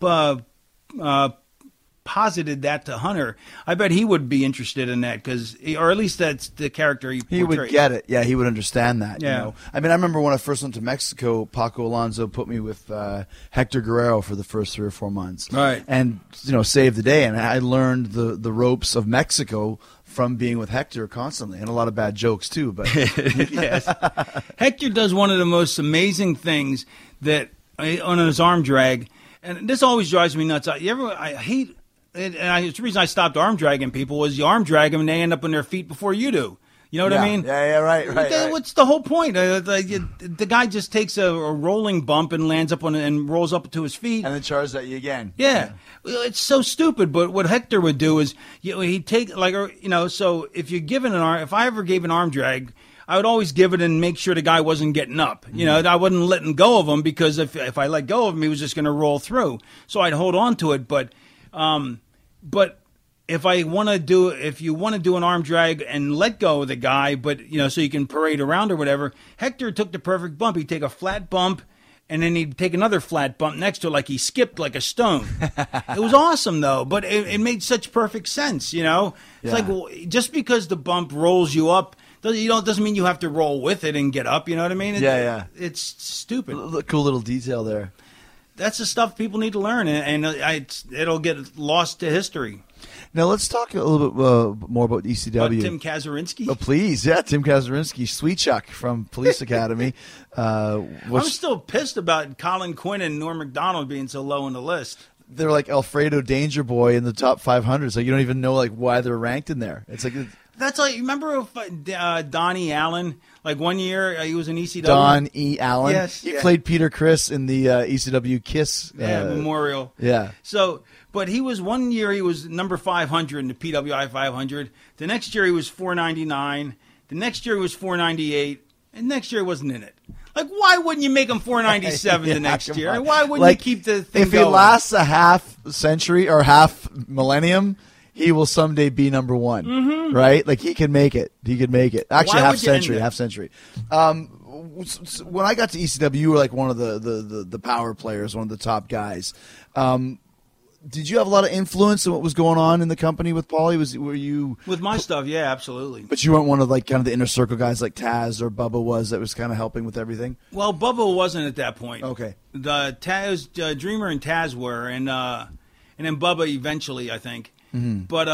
posited that to Hunter, I bet he would be interested in that, or at least that's the character he portrays. He would get it. Yeah, he would understand that. Yeah. I mean, I remember when I first went to Mexico, Paco Alonso put me with Hector Guerrero for the first 3 or 4 months. Right. And, saved the day. And I learned the ropes of Mexico from being with Hector constantly, and a lot of bad jokes too. But yes. Hector does one of the most amazing things that on his arm drag, and this always drives me nuts. I hate. And the reason I stopped arm dragging people was you arm drag them and they end up on their feet before you do. You know what I mean? Yeah, right. What's the whole point? The guy just takes a rolling bump and lands up on it and rolls up to his feet. And then charges at you again. Yeah. Well, it's so stupid. But what Hector would do is, he'd take, so if you're given if I ever gave an arm drag, I would always give it and make sure the guy wasn't getting up. I wasn't letting go of him, because if I let go of him, he was just going to roll through. So I'd hold on to it. But if you want to do an arm drag and let go of the guy, but so you can parade around or whatever, Hector took the perfect bump. He'd take a flat bump, and then he'd take another flat bump next to it, like he skipped like a stone. It was awesome, though, but it made such perfect sense. It's like, well, just because the bump rolls you up, doesn't mean you have to roll with it and get up. You know what I mean? It's stupid. Cool little detail there. That's the stuff people need to learn, and it'll get lost to history. Now let's talk a little bit more about ECW. Tim Kazurinsky? Oh, please. Yeah, Tim Kazurinsky, Sweet Chuck from Police Academy. I'm still pissed about Colin Quinn and Norm Macdonald being so low on the list. They're like Alfredo Danger Boy in the top 500, so you don't even know why they're ranked in there. It's like... That's like, remember Donnie Allen? Like one year he was in ECW. Don E. Allen. Yes. He played Peter Criss in the ECW Kiss Memorial. Yeah. So, but one year he was number 500 in the PWI 500. The next year he was 499. The next year he was 498. And next year he wasn't in it. Like, why wouldn't you make him 497 the next year? On. Why wouldn't you keep the thing if going? He lasts a half century or half millennium, he will someday be number one, right? Like, he can make it. Actually, half century. When I got to ECW, you were like one of the power players, one of the top guys. Did you have a lot of influence in what was going on in the company with Paulie? Were you with my stuff? Yeah, absolutely. But you weren't one of kind of the inner circle guys like Taz or Bubba was, that was kind of helping with everything. Well, Bubba wasn't at that point. Okay. The Taz, Dreamer, and Taz were, and then Bubba eventually, I think. Mm-hmm. But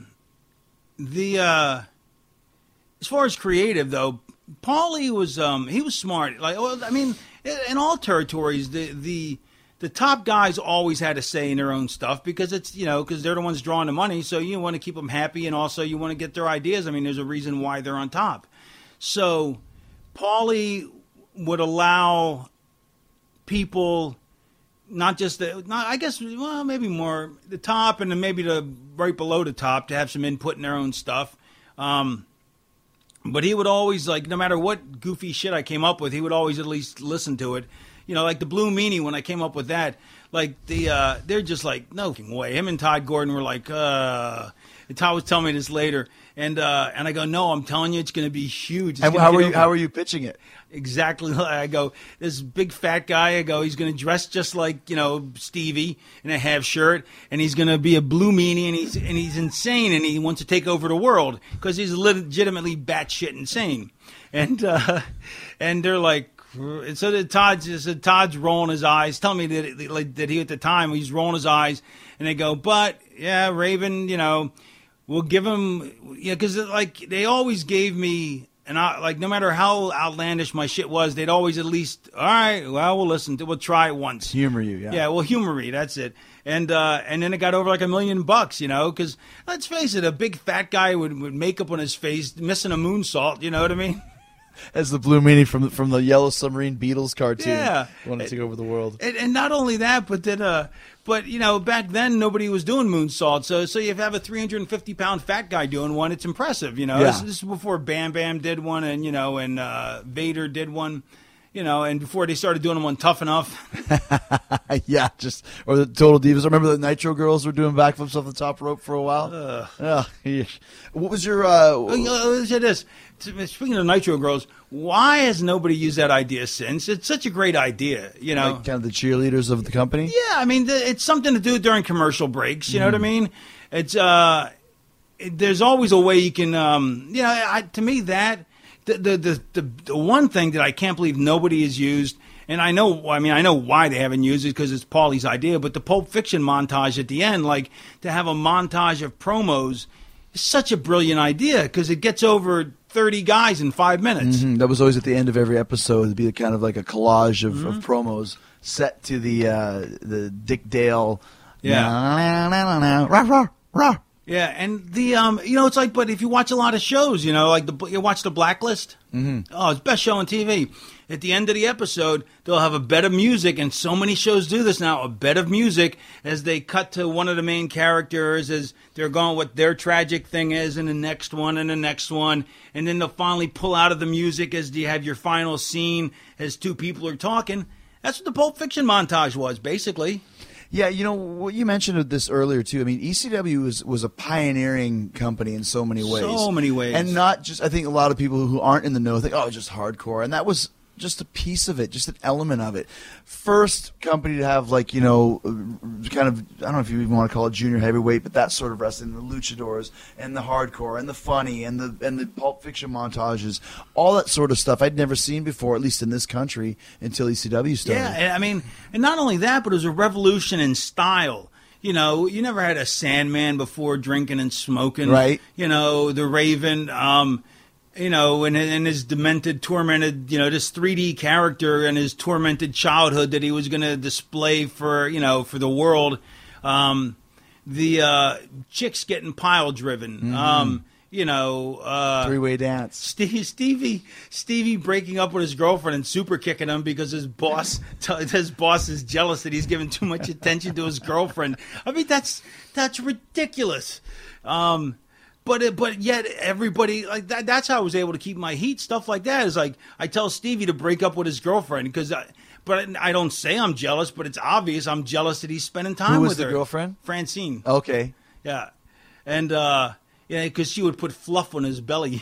as far as creative though, Paulie was he was smart. Like, I mean, in all territories, the top guys always had a say in their own stuff, because it's because they're the ones drawing the money. So you want to keep them happy, and also you want to get their ideas. I mean, there's a reason why they're on top. So Paulie would allow people. Not just maybe more the top, and then maybe the right below the top, to have some input in their own stuff. But he would always, no matter what goofy shit I came up with, he would always at least listen to it. Like the Blue Meanie, when I came up with that, they're just like, no way. Him and Todd Gordon were like, Todd was telling me this later, and I go, no, I'm telling you, it's going to be huge. And how are you pitching it? Exactly. I go, this big fat guy, I go, he's going to dress just like, Stevie in a half shirt, and he's going to be a Blue Meanie, and he's insane, and he wants to take over the world because he's legitimately batshit insane. And they're like, so Todd's rolling his eyes. Tell me that he at the time he's rolling his eyes, and they go, but yeah, Raven, we'll give him, because they always gave me. And no matter how outlandish my shit was, they'd always at least, all right, well, we'll try it once. Humor you, yeah. Yeah, well, humor you, that's it. And then it got over like $1 million, because let's face it, a big fat guy with makeup on his face, missing a moonsault, you know what I mean? As the Blue Meanie from the Yellow Submarine Beatles cartoon. Yeah. Wanted to take over the world. And not only that, but then, back then nobody was doing moonsaults. So you have a 350-pound fat guy doing one. It's impressive, Yeah. This is before Bam Bam did one, and Vader did one, and before they started doing them on Tough Enough. Yeah, or the Total Divas. I remember the Nitro Girls were doing backflips off the top rope for a while. What was your? Speaking of Nitro Girls, why has nobody used that idea since? It's such a great idea, Like kind of the cheerleaders of the company. Yeah, I mean, it's something to do during commercial breaks. You know what I mean? It's there's always a way you can. To me that. The one thing that I can't believe nobody has used, and I know why they haven't used it, because it's Paulie's idea, but the Pulp Fiction montage at the end, to have a montage of promos, is such a brilliant idea, because it gets over 30 guys in 5 minutes. Mm-hmm. That was always at the end of every episode. It'd be kind of like a collage of promos set to the Dick Dale. Yeah. Rah, rah, rah. Yeah, and the it's like, but if you watch a lot of shows, like you watch The Blacklist. Mm-hmm. Oh, it's best show on TV. At the end of the episode, they'll have a bed of music, and so many shows do this now. A bed of music as they cut to one of the main characters as they're going what their tragic thing is, and the next one, and the next one, and then they'll finally pull out of the music as you have your final scene as two people are talking. That's what the Pulp Fiction montage was, basically. Yeah, what you mentioned this earlier too. I mean, ECW was a pioneering company in so many ways. So many ways. And not just, I think a lot of people who aren't in the know think, oh, just hardcore. And that was just a piece of it, just an element of it. First company to have kind of, I don't know if you even want to call it junior heavyweight, but that sort of wrestling, the luchadors and the hardcore and the funny and the Pulp Fiction montages, all that sort of stuff I'd never seen before, at least in this country, until ECW started. Yeah, I mean, and not only that, but it was a revolution in style. You never had a Sandman before drinking and smoking. Right. The Raven, and his demented, tormented, this 3D character and his tormented childhood that he was going to display for the world. The chicks getting pile driven. Mm-hmm. Three-way dance. Stevie breaking up with his girlfriend and super kicking him because his boss is jealous that he's giving too much attention to his girlfriend. I mean, that's ridiculous. But yet everybody like that. That's how I was able to keep my heat. Stuff like that is like I tell Stevie to break up with his girlfriend but I don't say I'm jealous, but it's obvious I'm jealous that he's spending time with her. Who was the girlfriend? Francine. Okay. Yeah, and because she would put fluff on his belly.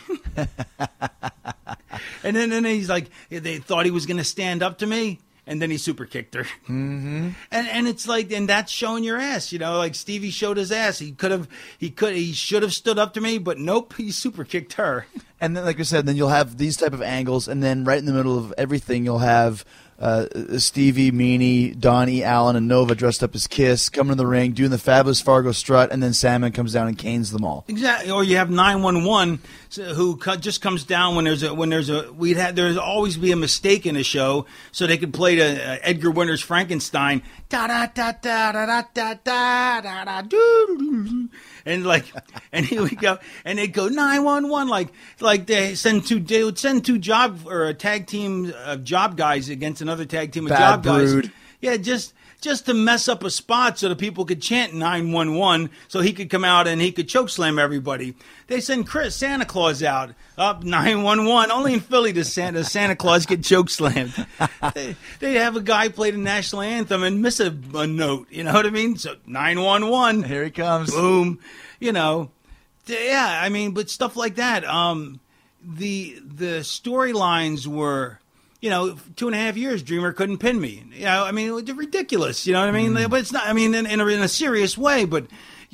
And then he's like, they thought he was going to stand up to me. And then he super kicked her. Mm-hmm. And it's like, and that's showing your ass, like Stevie showed his ass. He should have stood up to me, but nope, he super kicked her. And then, like I said, then you'll have these type of angles, and then right in the middle of everything, you'll have Stevie, Meanie, Donnie, Allen, and Nova dressed up as Kiss, coming in the ring, doing the fabulous Fargo strut, and then Sandman comes down and canes them all. Exactly. Or you have 911 who just comes down when there's always be a mistake in a show, so they could play the Edgar Winter's Frankenstein, da da da da da da da da da da doo. And and here we go, and they go 911, like they would send two tag team job guys against another tag team of Bad job Brood. guys. Yeah, just to mess up a spot so that people could chant 911, so he could come out and he could chokeslam everybody. They send Santa Claus out, up 911. Only in Philly does Santa Claus get chokeslammed. They have a guy play the national anthem and miss a note. You know what I mean? So 911. Here he comes. Boom. Yeah, I mean, but stuff like that. The storylines were, 2.5 years, Dreamer couldn't pin me. I mean, it was ridiculous. You know what I mean? But it's not. I mean, in a serious way. But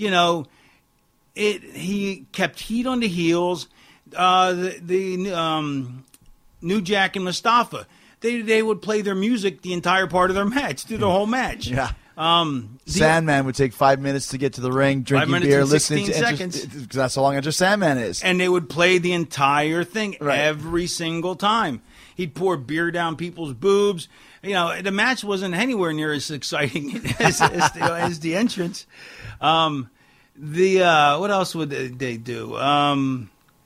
he kept heat on the heels. New Jack and Mustafa, they would play their music the entire part of their match, through the whole match. Yeah. Sandman would take 5 minutes to get to the ring, drinking beer, listening to seconds. Because that's how long Enter Sandman is. And they would play the entire thing every single time. He'd pour beer down people's boobs. The match wasn't anywhere near as exciting as the entrance. What else would they do? I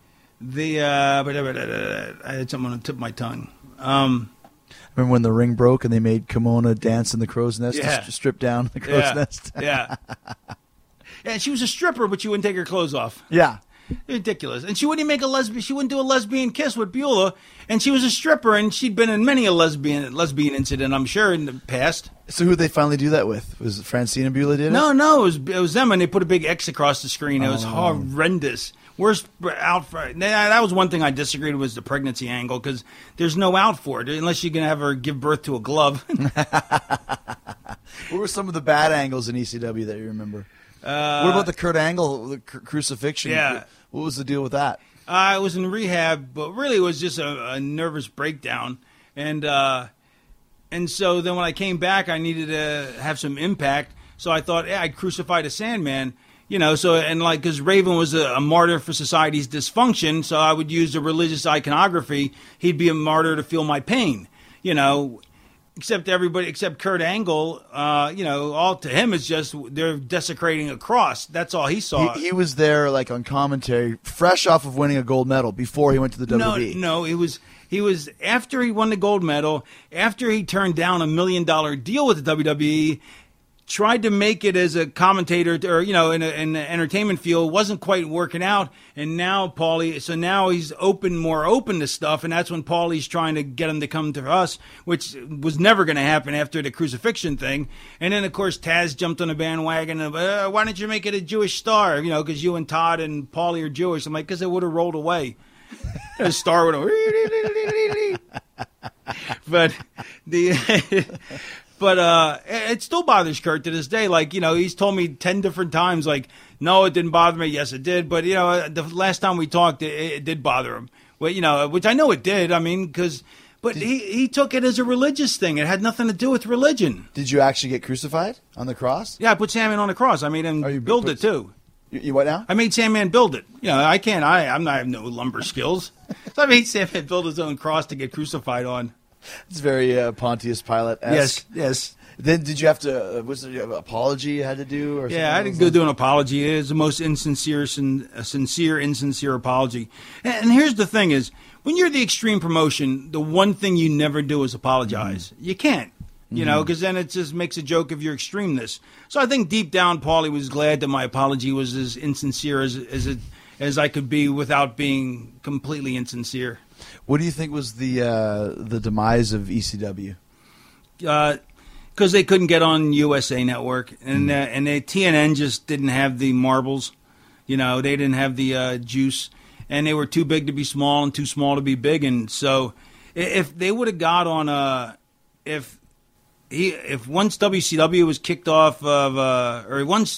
had something on the tip of my tongue. Remember when the ring broke and they made Kimona dance in the crow's nest to strip down the crow's nest? Yeah. Yeah, she was a stripper, but she wouldn't take her clothes off. Yeah. Ridiculous. And she wouldn't make she wouldn't do a lesbian kiss with Beulah, and she was a stripper, and she'd been in many a lesbian incident, I'm sure, in the past. So who'd they finally do that with? Was it Francine and Beulah did it? No, it was them, and they put a big X across the screen. It was horrendous. Worst out for that was one thing I disagreed with, was the pregnancy angle, because there's no out for it unless you're gonna have her give birth to a glove. What were some of the bad angles in ECW that you remember? What about the Kurt Angle, the crucifixion? Yeah. What was the deal with that? I was in rehab, but really it was just a nervous breakdown, and so then when I came back, I needed to have some impact. So I thought, I'd crucify the Sandman. Because Raven was a martyr for society's dysfunction, so I would use the religious iconography. He'd be a martyr to feel my pain, except everybody, except Kurt Angle, all to him is just they're desecrating a cross. That's all he saw. He was there like on commentary, fresh off of winning a gold medal before he went to the WWE. No, he was after he won the gold medal, after he turned down $1 million deal with the WWE. Tried to make it as a commentator, or in the entertainment field, wasn't quite working out, and now Paulie. So now he's more open to stuff, and that's when Paulie's trying to get him to come to us, which was never going to happen after the crucifixion thing. And then of course Taz jumped on the bandwagon of why don't you make it a Jewish star? Because you and Todd and Paulie are Jewish. I'm like, because it would have rolled away. The star would have. But it still bothers Kurt to this day. Like, he's told me 10 different times, like, no, it didn't bother me. Yes, it did. But, the last time we talked, it did bother him. Well, which I know it did. I mean, but he took it as a religious thing. It had nothing to do with religion. Did you actually get crucified on the cross? Yeah, I put Sandman on the cross. I made him build it, too. You what now? I made Sandman build it. I can't. I have no lumber skills. So I made Sandman build his own cross to get crucified on. It's very Pontius Pilate-esque. Yes. Then did you have to? Was there an apology you had to do? Or yeah, I had to go do an apology. It is the most sincere, insincere apology. And here's the thing: is when you're the Extreme promotion, the one thing you never do is apologize. Mm-hmm. You can't, because then it just makes a joke of your extremeness. So I think deep down, Paulie was glad that my apology was as insincere as I could be without being completely insincere. What do you think was the demise of ECW? Because they couldn't get on USA Network, and TNN just didn't have the marbles. They didn't have the juice, and they were too big to be small and too small to be big. And so, if they would have got on if once WCW was kicked off of, or once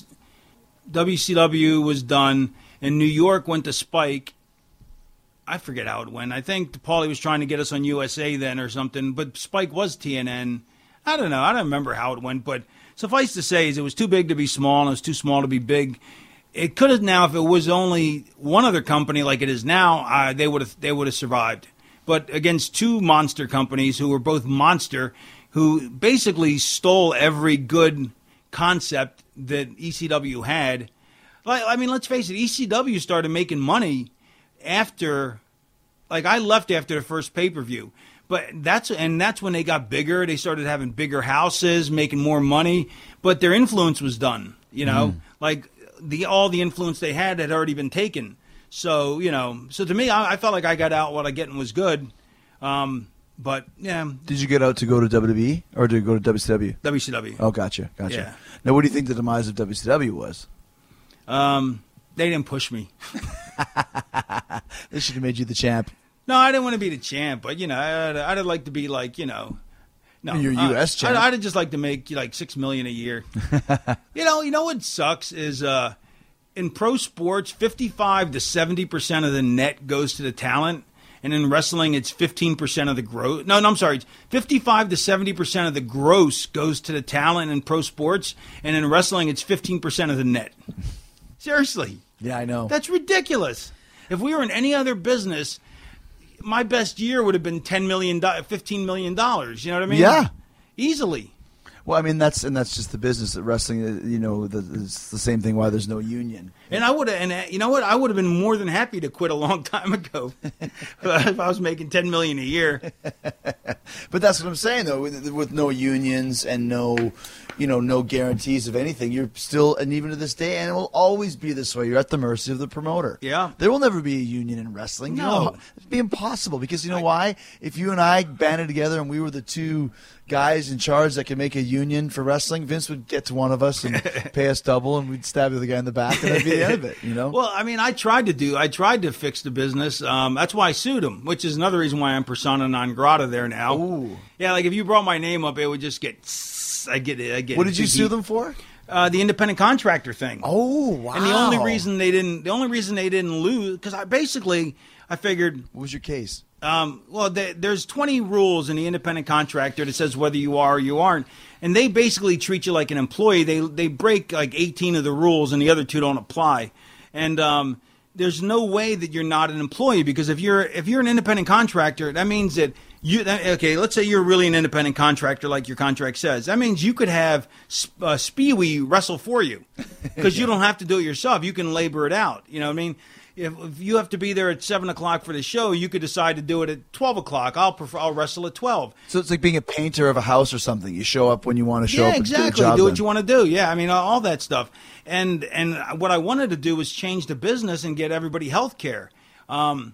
WCW was done and New York went to Spike. I forget how it went. I think Paulie was trying to get us on USA then or something, but Spike was TNN. I don't know. I don't remember how it went, but suffice to say is it was too big to be small and it was too small to be big. It could have now, if it was only one other company like it is now, they would have survived. But against two monster companies who were both monster, who basically stole every good concept that ECW had. I mean, let's face it, ECW started making money after, I left after the first pay-per-view, but that's when they got bigger. They started having bigger houses, making more money, but their influence was done. All the influence they had already been taken. So so to me, I felt like I got out what I getting was good. But yeah. Did you get out to go to WWE or to go to WCW? WCW. Oh, gotcha. Yeah. Now, what do you think the demise of WCW was? They didn't push me. They should have made you the champ. No, I didn't want to be the champ, but I'd like to be no. You're U.S. champ. I'd just like to make $6 million a year. You know what sucks is in pro sports, 55 to 70% of the net goes to the talent, and in wrestling, it's 15% of the gross. No, I'm sorry. 55 to 70% of the gross goes to the talent in pro sports, and in wrestling, it's 15% of the net. Seriously. Yeah, I know. That's ridiculous. If we were in any other business, my best year would have been $10 million, $15 million. You know what I mean? Yeah. Easily. Well, I mean, that's just the business of wrestling. It's the same thing why there's no union. And I would have, and you know what? I would have been more than happy to quit a long time ago if I was making $10 million a year. But that's what I'm saying, though. With no unions and no guarantees of anything, you're still, and even to this day, and it will always be this way. You're at the mercy of the promoter. Yeah. There will never be a union in wrestling. No. It'd be impossible because why? If you and I banded together and we were the two guys in charge that could make a union for wrestling, Vince would get to one of us and pay us double, and we'd stab the other guy in the back, and that'd be the end of it. Well, I mean, I tried to fix the business. That's why I sued him, which is another reason why I'm persona non grata there now. Ooh. Yeah, if you brought my name up, it would just get. I get. What did you sue them for? The independent contractor thing. Oh, wow! And the only reason they didn't lose, because I figured. What was your case? There's 20 rules in the independent contractor that says whether you are or you aren't, and they basically treat you like an employee. They break 18 of the rules, and the other 2 don't apply. And there's no way that you're not an employee, because if you're an independent contractor, that means that Okay, let's say you're really an independent contractor like your contract says. That means you could have Speewee wrestle for you because you don't have to do it yourself. You can labor it out. You know what I mean? If you have to be there at 7 o'clock for the show, you could decide to do it at 12 o'clock. I'll wrestle at 12. So it's like being a painter of a house or something. You show up when you want to show up. Yeah, exactly. And do, the job do what then. you want to do. Yeah, I mean, all that stuff. And what I wanted to do was change the business and get everybody health care. And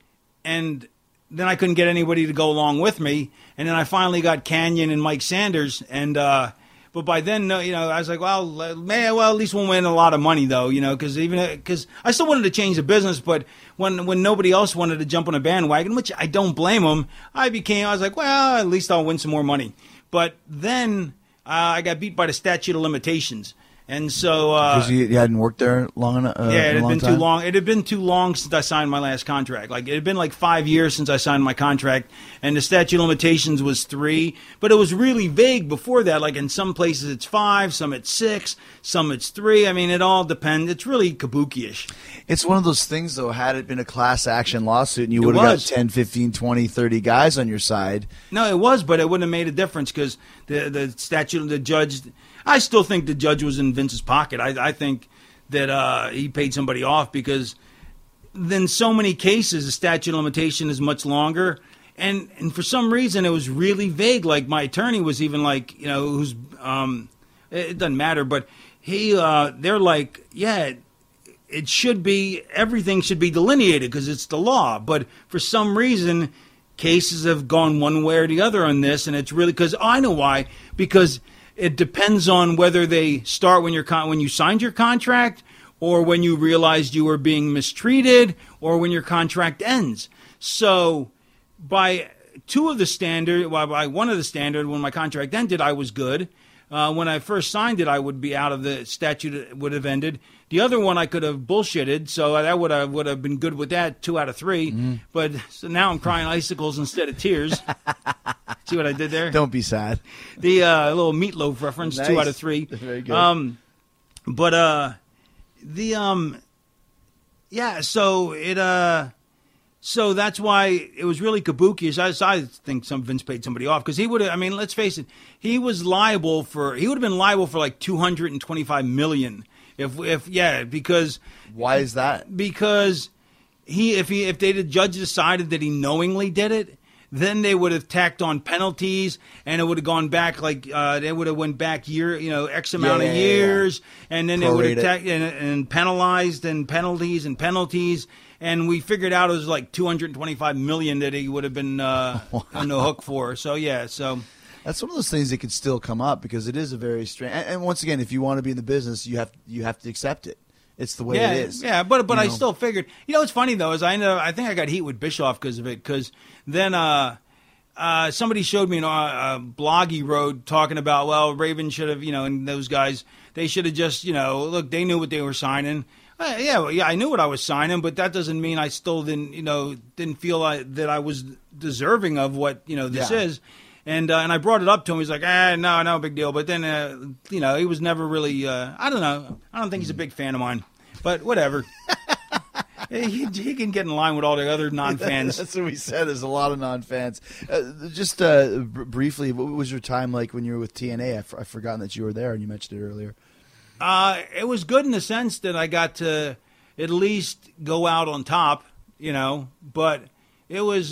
then I couldn't get anybody to go along with me. And then I finally got Canyon and Mike Sanders. And but by then, I was like, well, at least we'll win a lot of money, though, because I still wanted to change the business. But when nobody else wanted to jump on a bandwagon, which I don't blame them, I was like, well, at least I'll win some more money. But then I got beat by the statute of limitations. And so, because you hadn't worked there long enough. Yeah, it had been too long. It had been too long since I signed my last contract. Like it had been like 5 years since I signed my contract, and the statute of limitations was 3. But it was really vague before that. Like in some places it's 5, some it's 6, some it's 3. I mean, it all depends. It's really kabuki-ish. It's one of those things, though. Had it been a class action lawsuit, and you would have got 10, 15, 20, 30 guys on your side. No, it was, but it wouldn't have made a difference because the statute, the judge. I still think the judge was in Vince's pocket. I think that he paid somebody off because in so many cases the statute of limitation is much longer, and for some reason it was really vague. Like my attorney was even like, who's it doesn't matter, but they're like, yeah, it should be, everything should be delineated because it's the law, but for some reason cases have gone one way or the other on this, and it's really because I know why, because it depends on whether they start when you signed your contract, or when you realized you were being mistreated, or when your contract ends. So, by one of the standard, when my contract ended, I was good. When I first signed it, I would be out of the statute. It would have ended. The other one I could have bullshitted, so that would have been good with that. 2 out of 3. Mm-hmm. But so now I'm crying icicles instead of tears. See what I did there? Don't be sad. The little meatloaf reference. Nice. 2 out of 3. Very good. Yeah. So it. So that's why it was really kabuki. I think Vince paid somebody off because he would have. I mean, let's face it. He was liable for. He would have been liable for like $225 million. Because why is that? Because if the judge decided that he knowingly did it, then they would have tacked on penalties, and it would have gone back they would have went back X amount of years, and then they would have tacked and penalized and penalties. And we figured out it was like $225 million that he would have been on the hook for. So that's one of those things that could still come up because it is a very strange. And once again, if you want to be in the business, you have to accept it. It's the way it is. Yeah, but I still figured. What's funny though is I think I got heat with Bischoff because of it. Because then somebody showed me a blog he wrote talking about Raven should have and those guys, they should have just look, they knew what they were signing. I knew what I was signing, but that doesn't mean I still didn't feel that I was deserving of what this is. And I brought it up to him. He's like, no big deal. But then he was never really. I don't know. I don't think he's a big fan of mine. But whatever. he can get in line with all the other non-fans. That's what we said. There's a lot of non-fans. Just briefly, what was your time like when you were with TNA? I've forgotten that you were there, and you mentioned it earlier. It was good in the sense that I got to at least go out on top, but it was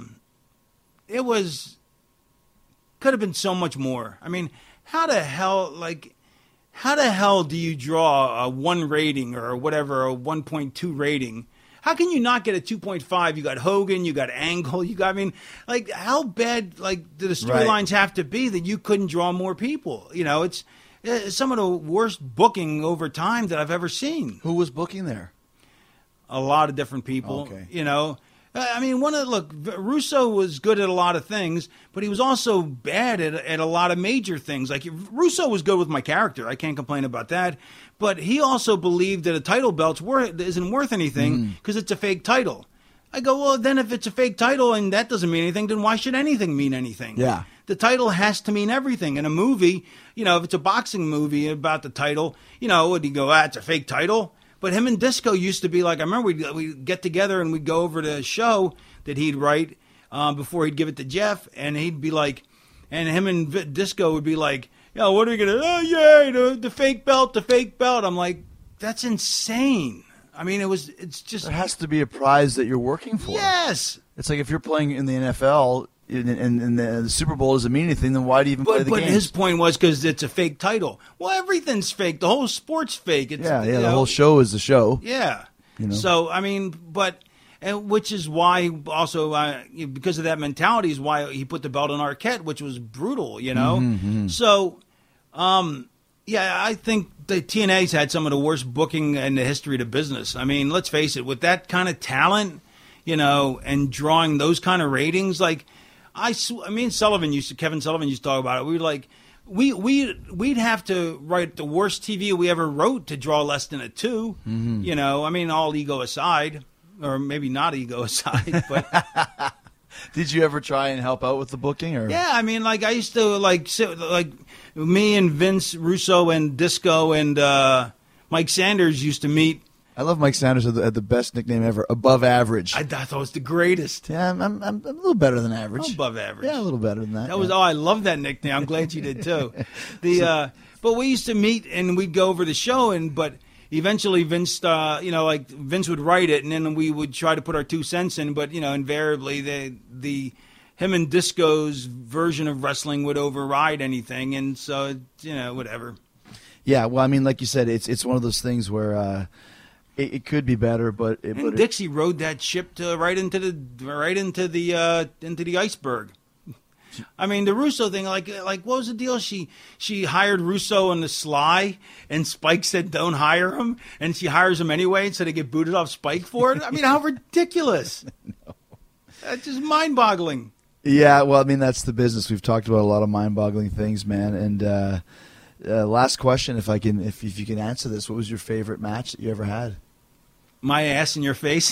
could have been so much more. I mean, how the hell do you draw a 1 rating or whatever, a 1.2 rating? How can you not get a 2.5? You got Hogan, you got Angle, how bad do the storylines have to be that you couldn't draw more people? It's some of the worst booking over time that I've ever seen. Who was booking there? A lot of different people. Okay. I mean, Russo was good at a lot of things, but he was also bad at a lot of major things. Like Russo was good with my character. I can't complain about that. But he also believed that a title belt isn't worth anything because it's a fake title. I go, well, then if it's a fake title and that doesn't mean anything, then why should anything mean anything? Yeah. The title has to mean everything. In a movie, if it's a boxing movie about the title, would you go, it's a fake title? But him and Disco used to be like, I remember we'd get together and we'd go over to a show that he'd write, before he'd give it to Jeff, and he'd be like, and him and Disco would be like, "Yo, what are we gonna? Oh yeah, the fake belt, the fake belt." I'm like, that's insane. I mean, it's just There has to be a prize that you're working for. yes. It's like if you're playing in the NFL and the Super Bowl doesn't mean anything, then why do you even play the But games? his point was because it's a fake title. Well, everything's fake. The whole sport's fake. It's, yeah, you the know, whole show is the show. Yeah. You know? So I mean, and which is why also because of that mentality is why he put the belt on Arquette, which was brutal. You know. Mm-hmm. So, yeah, I think the TNA's had some of the worst booking in the history of the business. I mean, let's face it, with that kind of talent, you know, and drawing those kind of ratings, like Kevin Sullivan used to talk about it. We were like, we'd have to write the worst TV we ever wrote to draw less than a 2. Mm-hmm. You know, I mean, all ego aside, or maybe not ego aside, but. Did you ever try and help out with the booking? Or Yeah, I mean, like I used to sit me and Vince Russo and Disco and Mike Sanders used to meet. I love Mike Sanders had the best nickname ever, Above Average. I thought it was the greatest. Yeah, I'm a little better than average. Above average. Yeah, a little better than that. That was I love that nickname. I'm glad you did too. But we used to meet and we'd go over the show but eventually Vince Vince would write it and then we would try to put our 2 cents in, but you know, invariably him and Disco's version of wrestling would override anything, and so you know, whatever. Yeah, well, I mean, like you said, it's one of those things where it could be better, but Dixie rode that ship right into the iceberg. I mean, the Russo thing, like what was the deal? She hired Russo on the sly, and Spike said don't hire him, and she hires him anyway, so they get booted off Spike for it. I mean, how ridiculous! No. That's just mind-boggling. Yeah, well, I mean, that's the business. We've talked about a lot of mind-boggling things, man. And last question, if you can answer this, what was your favorite match that you ever had? My ass in your face.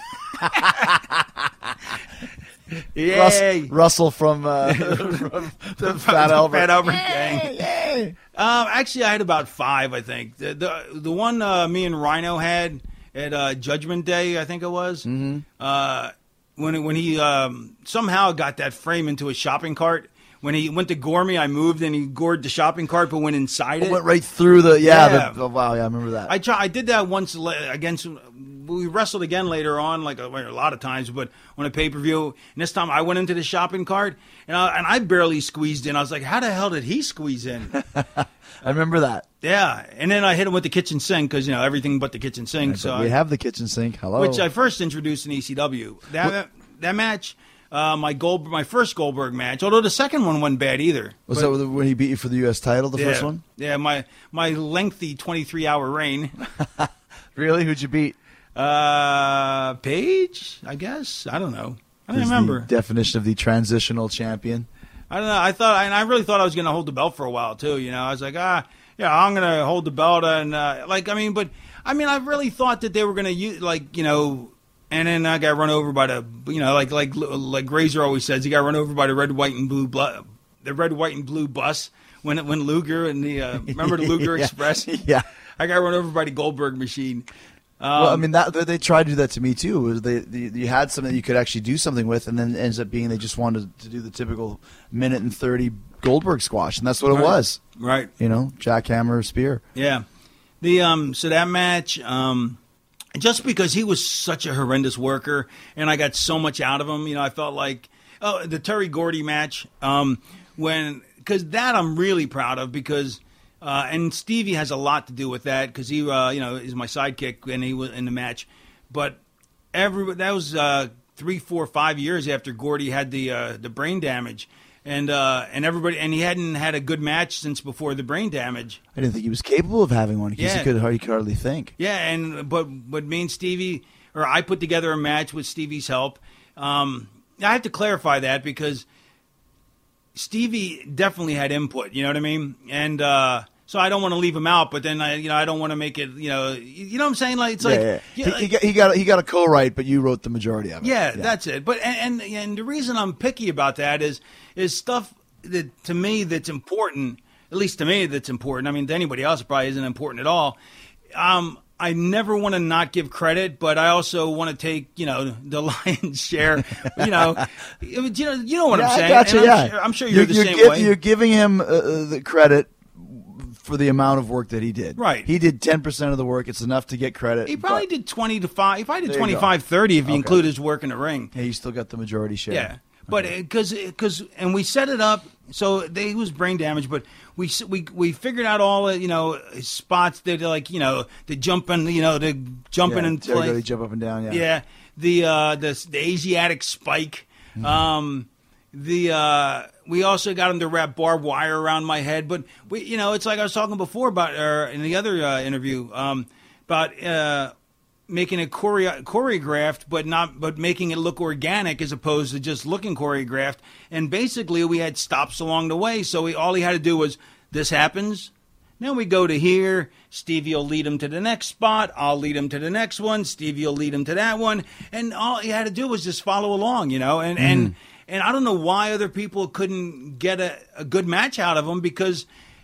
Yay! Russell from the Fat Albert gang. Yay! Actually, I had about 5. I think the one me and Rhino had at Judgment Day, I think it was. Mm-hmm. When he somehow got that frame into a shopping cart. When he went to gore me, I moved and he gored the shopping cart, but went inside it. Went right through the Yeah. wow, yeah, I remember that. I did that once against. We wrestled again later on, like a lot of times, but on a pay-per-view. And this time I went into the shopping cart, and I barely squeezed in. I was like, how the hell did he squeeze in? I remember that. Yeah, and then I hit him with the kitchen sink because, you know, everything but the kitchen sink. So we have the kitchen sink. Hello. Which I first introduced in ECW. That match, my first Goldberg match, although the second one wasn't bad either. Was that when he beat you for the U.S. title, the first one? Yeah, my lengthy 23-hour reign. Really? Who'd you beat? Page, I guess. I don't know. I don't remember. The definition of the transitional champion. I don't know. I really thought I was going to hold the belt for a while too. You know, I was like, yeah, I'm going to hold the belt, and I really thought that they were going to use, like, you know, and then I got run over by the, you know, like Razor always says, he got run over by the red, white, and blue bus when Luger and the remember the Luger Express? Yeah, I got run over by the Goldberg machine. Well, I mean, they tried to do that to me too. Was you had something that you could actually do something with, and then it ends up being they just wanted to do the typical 1:30 Goldberg squash, and that's what it was. Right. You know, jackhammer, spear. Yeah. So that match, just because he was such a horrendous worker, and I got so much out of him, you know, I felt like the Terry Gordy match, because that I'm really proud of because. And Stevie has a lot to do with that because he, is my sidekick and he was in the match. But that was 3, 4, 5 years after Gordy had the brain damage, and he hadn't had a good match since before the brain damage. I didn't think he was capable of having one because he could hardly think. Yeah, but me and Stevie, or I put together a match with Stevie's help. I have to clarify that because Stevie definitely had input, you know what I mean? And so I don't want to leave him out, but then I don't want to make it, you know what I'm saying? Like it's he got a co-write, but you wrote the majority of it. Yeah, that's it. But and the reason I'm picky about that is stuff that to me that's important, at least to me that's important. I mean, to anybody else it probably isn't important at all. I never want to not give credit, but I also want to take, the lion's share. You know what I'm saying. Gotcha, And I'm sure you're the same way. You're giving him the credit for the amount of work that he did. Right. He did 10% of the work. It's enough to get credit. He probably did 20 to 5. If I did There you go. 25-30, if you Okay. include his work in the ring. Yeah, you still got the majority share. Yeah. But because we set it up so he was brain damaged, but we figured out all his spots that the jumping the jumping in Jericho, place. they jump up and down. Yeah. Yeah, the Asiatic spike. We also got him to wrap barbed wire around my head, but it's like I was talking before about in the other interview about making it choreographed, but making it look organic as opposed to just looking choreographed. And basically, we had stops along the way, so all he had to do was this happens. Then we go to here. Stevie will lead him to the next spot. I'll lead him to the next one. Stevie will lead him to that one. And all he had to do was just follow along, And I don't know why other people couldn't get a good match out of him, because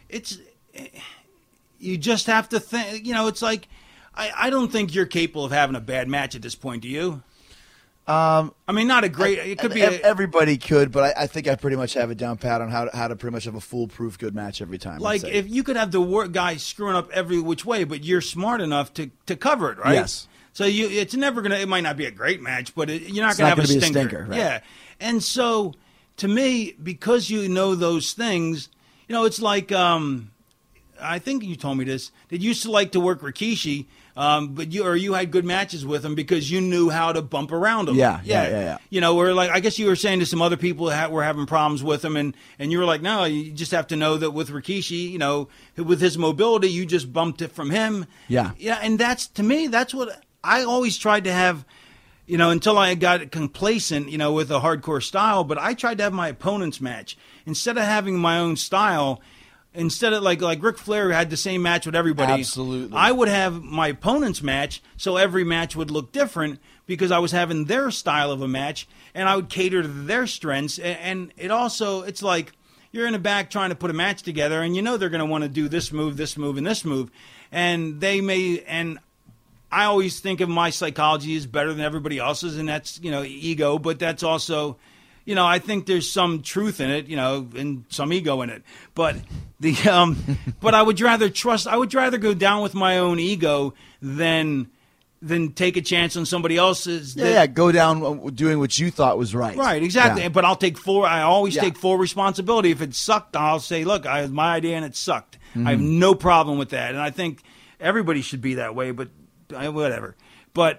you just have to think. It's like I don't think you're capable of having a bad match at this point. Do you? I mean, not a great. It could be. Everybody could, but I think I pretty much have it down pat on how to pretty much have a foolproof good match every time. Like if you could have the guy screwing up every which way, but you're smart enough to cover it, right? Yes. So it's never gonna. It might not be a great match, but you're not gonna have a stinker. Right? Yeah. And so, to me, because you know those things, it's like I think you told me this. That you used to like to work Rikishi. But you had good matches with him because you knew how to bump around him. Yeah. Or like I guess you were saying to some other people that were having problems with him, and you were like, no, you just have to know that with Rikishi, with his mobility, you just bumped it from him. Yeah. Yeah, and that's what I always tried to have. Until I got complacent, with a hardcore style, but I tried to have my opponent's match instead of having my own style. Instead of like Ric Flair had the same match with everybody. Absolutely. I would have my opponent's match, so every match would look different because I was having their style of a match, and I would cater to their strengths. And it's like you're in the back trying to put a match together, and they're going to want to do this move, and this move, and they may. And I always think of my psychology as better than everybody else's, and that's ego, but that's also. I think there's some truth in it, and some ego in it. But but I would rather go down with my own ego than take a chance on somebody else's. Go down doing what you thought was right. Right, exactly. Yeah. But I'll take I always take full responsibility. If it sucked, I'll say, look, it was my idea and it sucked. I have no problem with that, and I think everybody should be that way. But whatever. But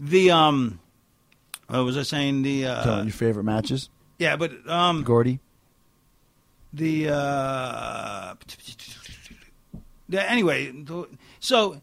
what was I saying? Your favorite matches? Yeah, but Gordy? Anyway, so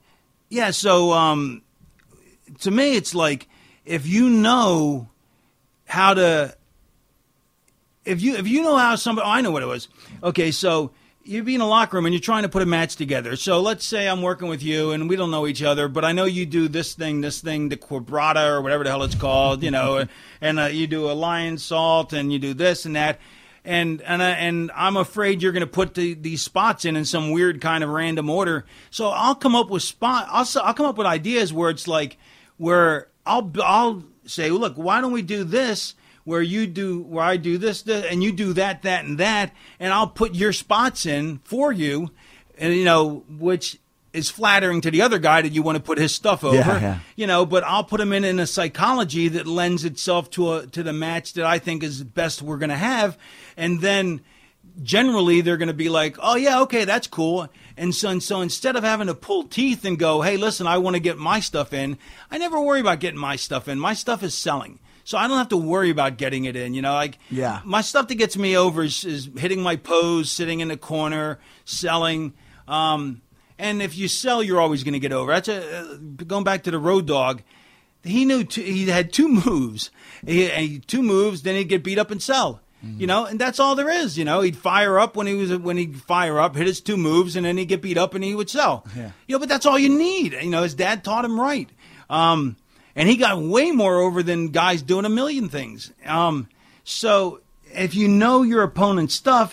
to me it's like if you know how to if you know how somebody I know what it was. Okay, so you'd be in a locker room and you're trying to put a match together. So let's say I'm working with you and we don't know each other, but I know you do this thing, the quabrata or whatever the hell it's called, and you do a lion salt and you do this and that. And I'm afraid you're going to put these spots in some weird kind of random order. So I'll come up with I'll come up with ideas where it's like where I'll say, well, look, why don't we do this? Where I do this, and you do that, and that, and I'll put your spots in for you, and which is flattering to the other guy that you want to put his stuff over, but I'll put him in a psychology that lends itself to the match that I think is the best we're going to have, and then generally they're going to be like, oh yeah, okay, that's cool, and so instead of having to pull teeth and go, hey, listen, I want to get my stuff in, I never worry about getting my stuff in. My stuff is selling. So I don't have to worry about getting it in, My stuff that gets me over is hitting my pose, sitting in the corner, selling. And if you sell, you're always going to get over. That's going back to the Road Dogg. He knew he had two moves. Two moves, then he'd get beat up and sell. And that's all there is. He'd fire up when he'd fire up, hit his two moves, and then he'd get beat up and he would sell. Yeah. But that's all you need. His dad taught him right. And he got way more over than guys doing a million things. So if you know your opponent's stuff,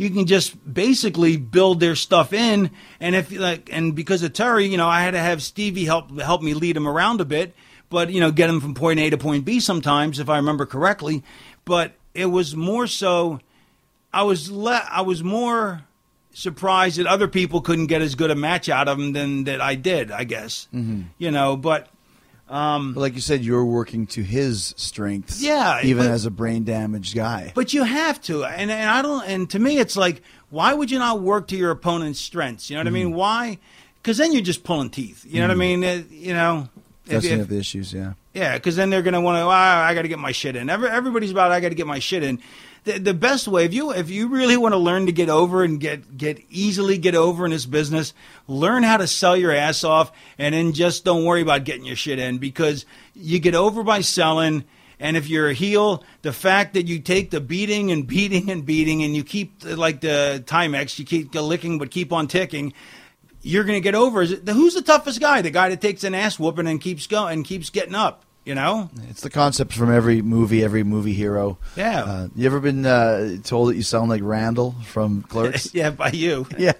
you can just basically build their stuff in. And if and because of Terry, I had to have Stevie help me lead him around a bit, but get him from point A to point B sometimes, if I remember correctly. But it was more so, I was more surprised that other people couldn't get as good a match out of him than that I did, I guess. But like you said, you're working to his strengths. Yeah, even as a brain damaged guy. But you have to, and I don't. And to me, it's like, why would you not work to your opponent's strengths? You know what I mean? Why? Because then you're just pulling teeth. You know what I mean? That's one of the issues. Yeah. Yeah, because then they're going to want to. I got to get my shit in. Everybody's about. I got to get my shit in. The best way, if you really want to learn to get over and easily get over in this business, learn how to sell your ass off, and then just don't worry about getting your shit in, because you get over by selling. And if you're a heel, the fact that you take the beating and beating and beating, and you keep, like the Timex, you keep licking but keep on ticking, you're going to get over. Who's the toughest guy? The guy that takes an ass whooping and keeps going and keeps getting up. It's the concept from every movie hero. Yeah. You ever been told that you sound like Randall from Clerks? Yeah, by you. Yeah.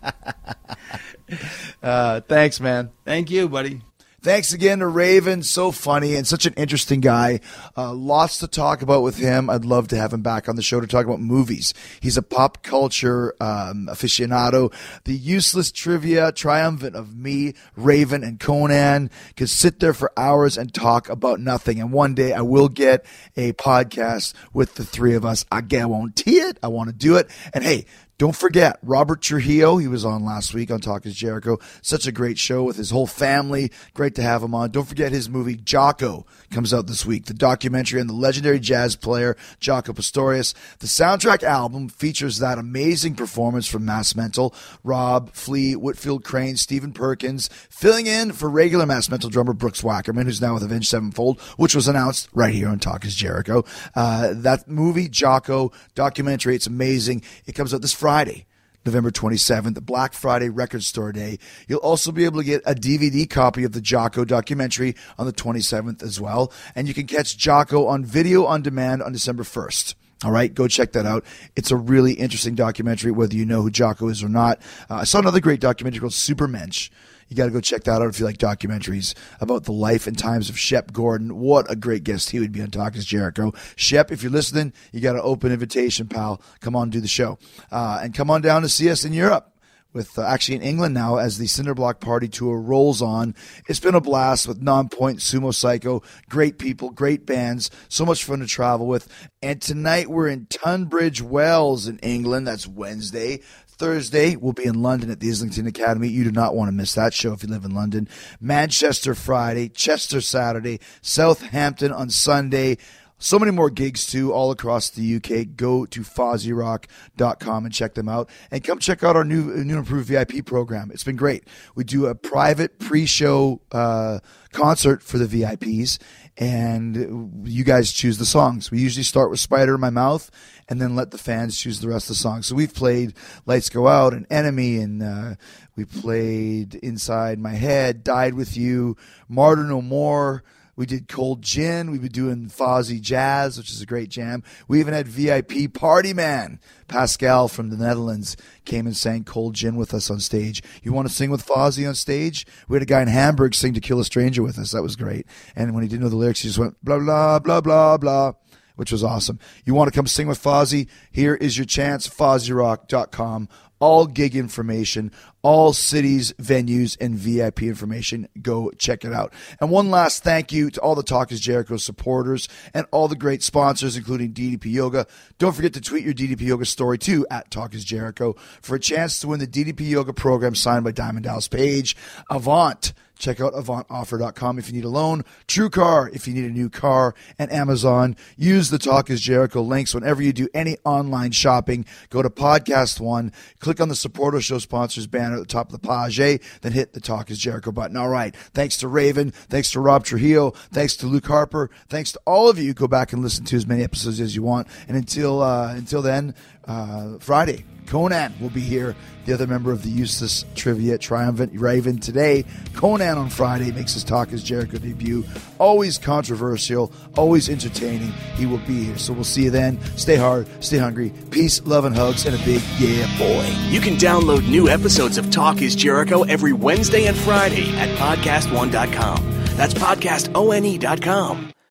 Thanks, man. Thank you, buddy. Thanks again to Raven. So funny and such an interesting guy. Lots to talk about with him. I'd love to have him back on the show to talk about movies. He's a pop culture aficionado. The useless trivia triumvirate of me, Raven, and Conan could sit there for hours and talk about nothing. And one day I will get a podcast with the three of us. I guarantee it. I want to do it. And hey, don't forget, Robert Trujillo, he was on last week on Talk is Jericho. Such a great show with his whole family. Great to have him on. Don't forget his movie, Jocko, comes out this week. The documentary on the legendary jazz player, Jaco Pastorius. The soundtrack album features that amazing performance from Mass Mental, Rob, Flea, Whitfield Crane, Stephen Perkins, filling in for regular Mass Mental drummer Brooks Wackerman, who's now with Avenged Sevenfold, which was announced right here on Talk is Jericho. That movie, Jocko, documentary, it's amazing. It comes out this Friday, November 27th, the Black Friday Record Store Day. You'll also be able to get a DVD copy of the Jocko documentary on the 27th as well. And you can catch Jocko on video on demand on December 1st. All right, go check that out. It's a really interesting documentary, whether you know who Jocko is or not. I saw another great documentary called Supermensch. You got to go check that out if you like documentaries about the life and times of Shep Gordon. What a great guest he would be on Talk is Jericho. Shep, if you're listening, you got an open invitation, pal. Come on, do the show. And come on down to see us in Europe. With actually in England now as the Cinderblock Party Tour rolls on. It's been a blast with Nonpoint, Sumo Psycho, great people, great bands, so much fun to travel with. And tonight we're in Tunbridge Wells in England. That's Wednesday. Thursday, we'll be in London at the Islington Academy. You do not want to miss that show if you live in London. Manchester Friday, Chester Saturday, Southampton on Sunday. So many more gigs, too, all across the UK. Go to FozzyRock.com and check them out. And come check out our new improved VIP program. It's been great. We do a private pre-show concert for the VIPs, and you guys choose the songs. We usually start with Spider in My Mouth and then let the fans choose the rest of the songs. So we've played Lights Go Out and Enemy, and we played Inside My Head, Died With You, Martyr No More. We did Cold Gin. We've been doing Fozzy Jazz, which is a great jam. We even had VIP Party Man. Pascal from the Netherlands came and sang Cold Gin with us on stage. You want to sing with Fozzy on stage? We had a guy in Hamburg sing To Kill a Stranger with us. That was great. And when he didn't know the lyrics, he just went blah, blah, blah, blah, blah, which was awesome. You want to come sing with Fozzy? Here is your chance, FozzyRock.com. All gig information, all cities, venues, and VIP information. Go check it out. And one last thank you to all the Talk is Jericho supporters and all the great sponsors, including DDP Yoga. Don't forget to tweet your DDP Yoga story, too, at Talk is Jericho for a chance to win the DDP Yoga program signed by Diamond Dallas Page. Avant. Check out AvantOffer.com if you need a loan, TrueCar if you need a new car, and Amazon. Use the Talk is Jericho links whenever you do any online shopping. Go to Podcast One, click on the Support Our Show Sponsors banner at the top of the page, then hit the Talk is Jericho button. All right. Thanks to Raven. Thanks to Rob Trujillo. Thanks to Luke Harper. Thanks to all of you. Go back and listen to as many episodes as you want. And until then, Friday, Conan will be here, the other member of the Useless Trivia Triumphant Raven. Today, Conan on Friday makes his Talk is Jericho debut. Always controversial, always entertaining. He will be here. So we'll see you then. Stay hard, stay hungry. Peace, love, and hugs, and a big yeah, boy. You can download new episodes of Talk is Jericho every Wednesday and Friday at podcastone.com. That's podcastone.com.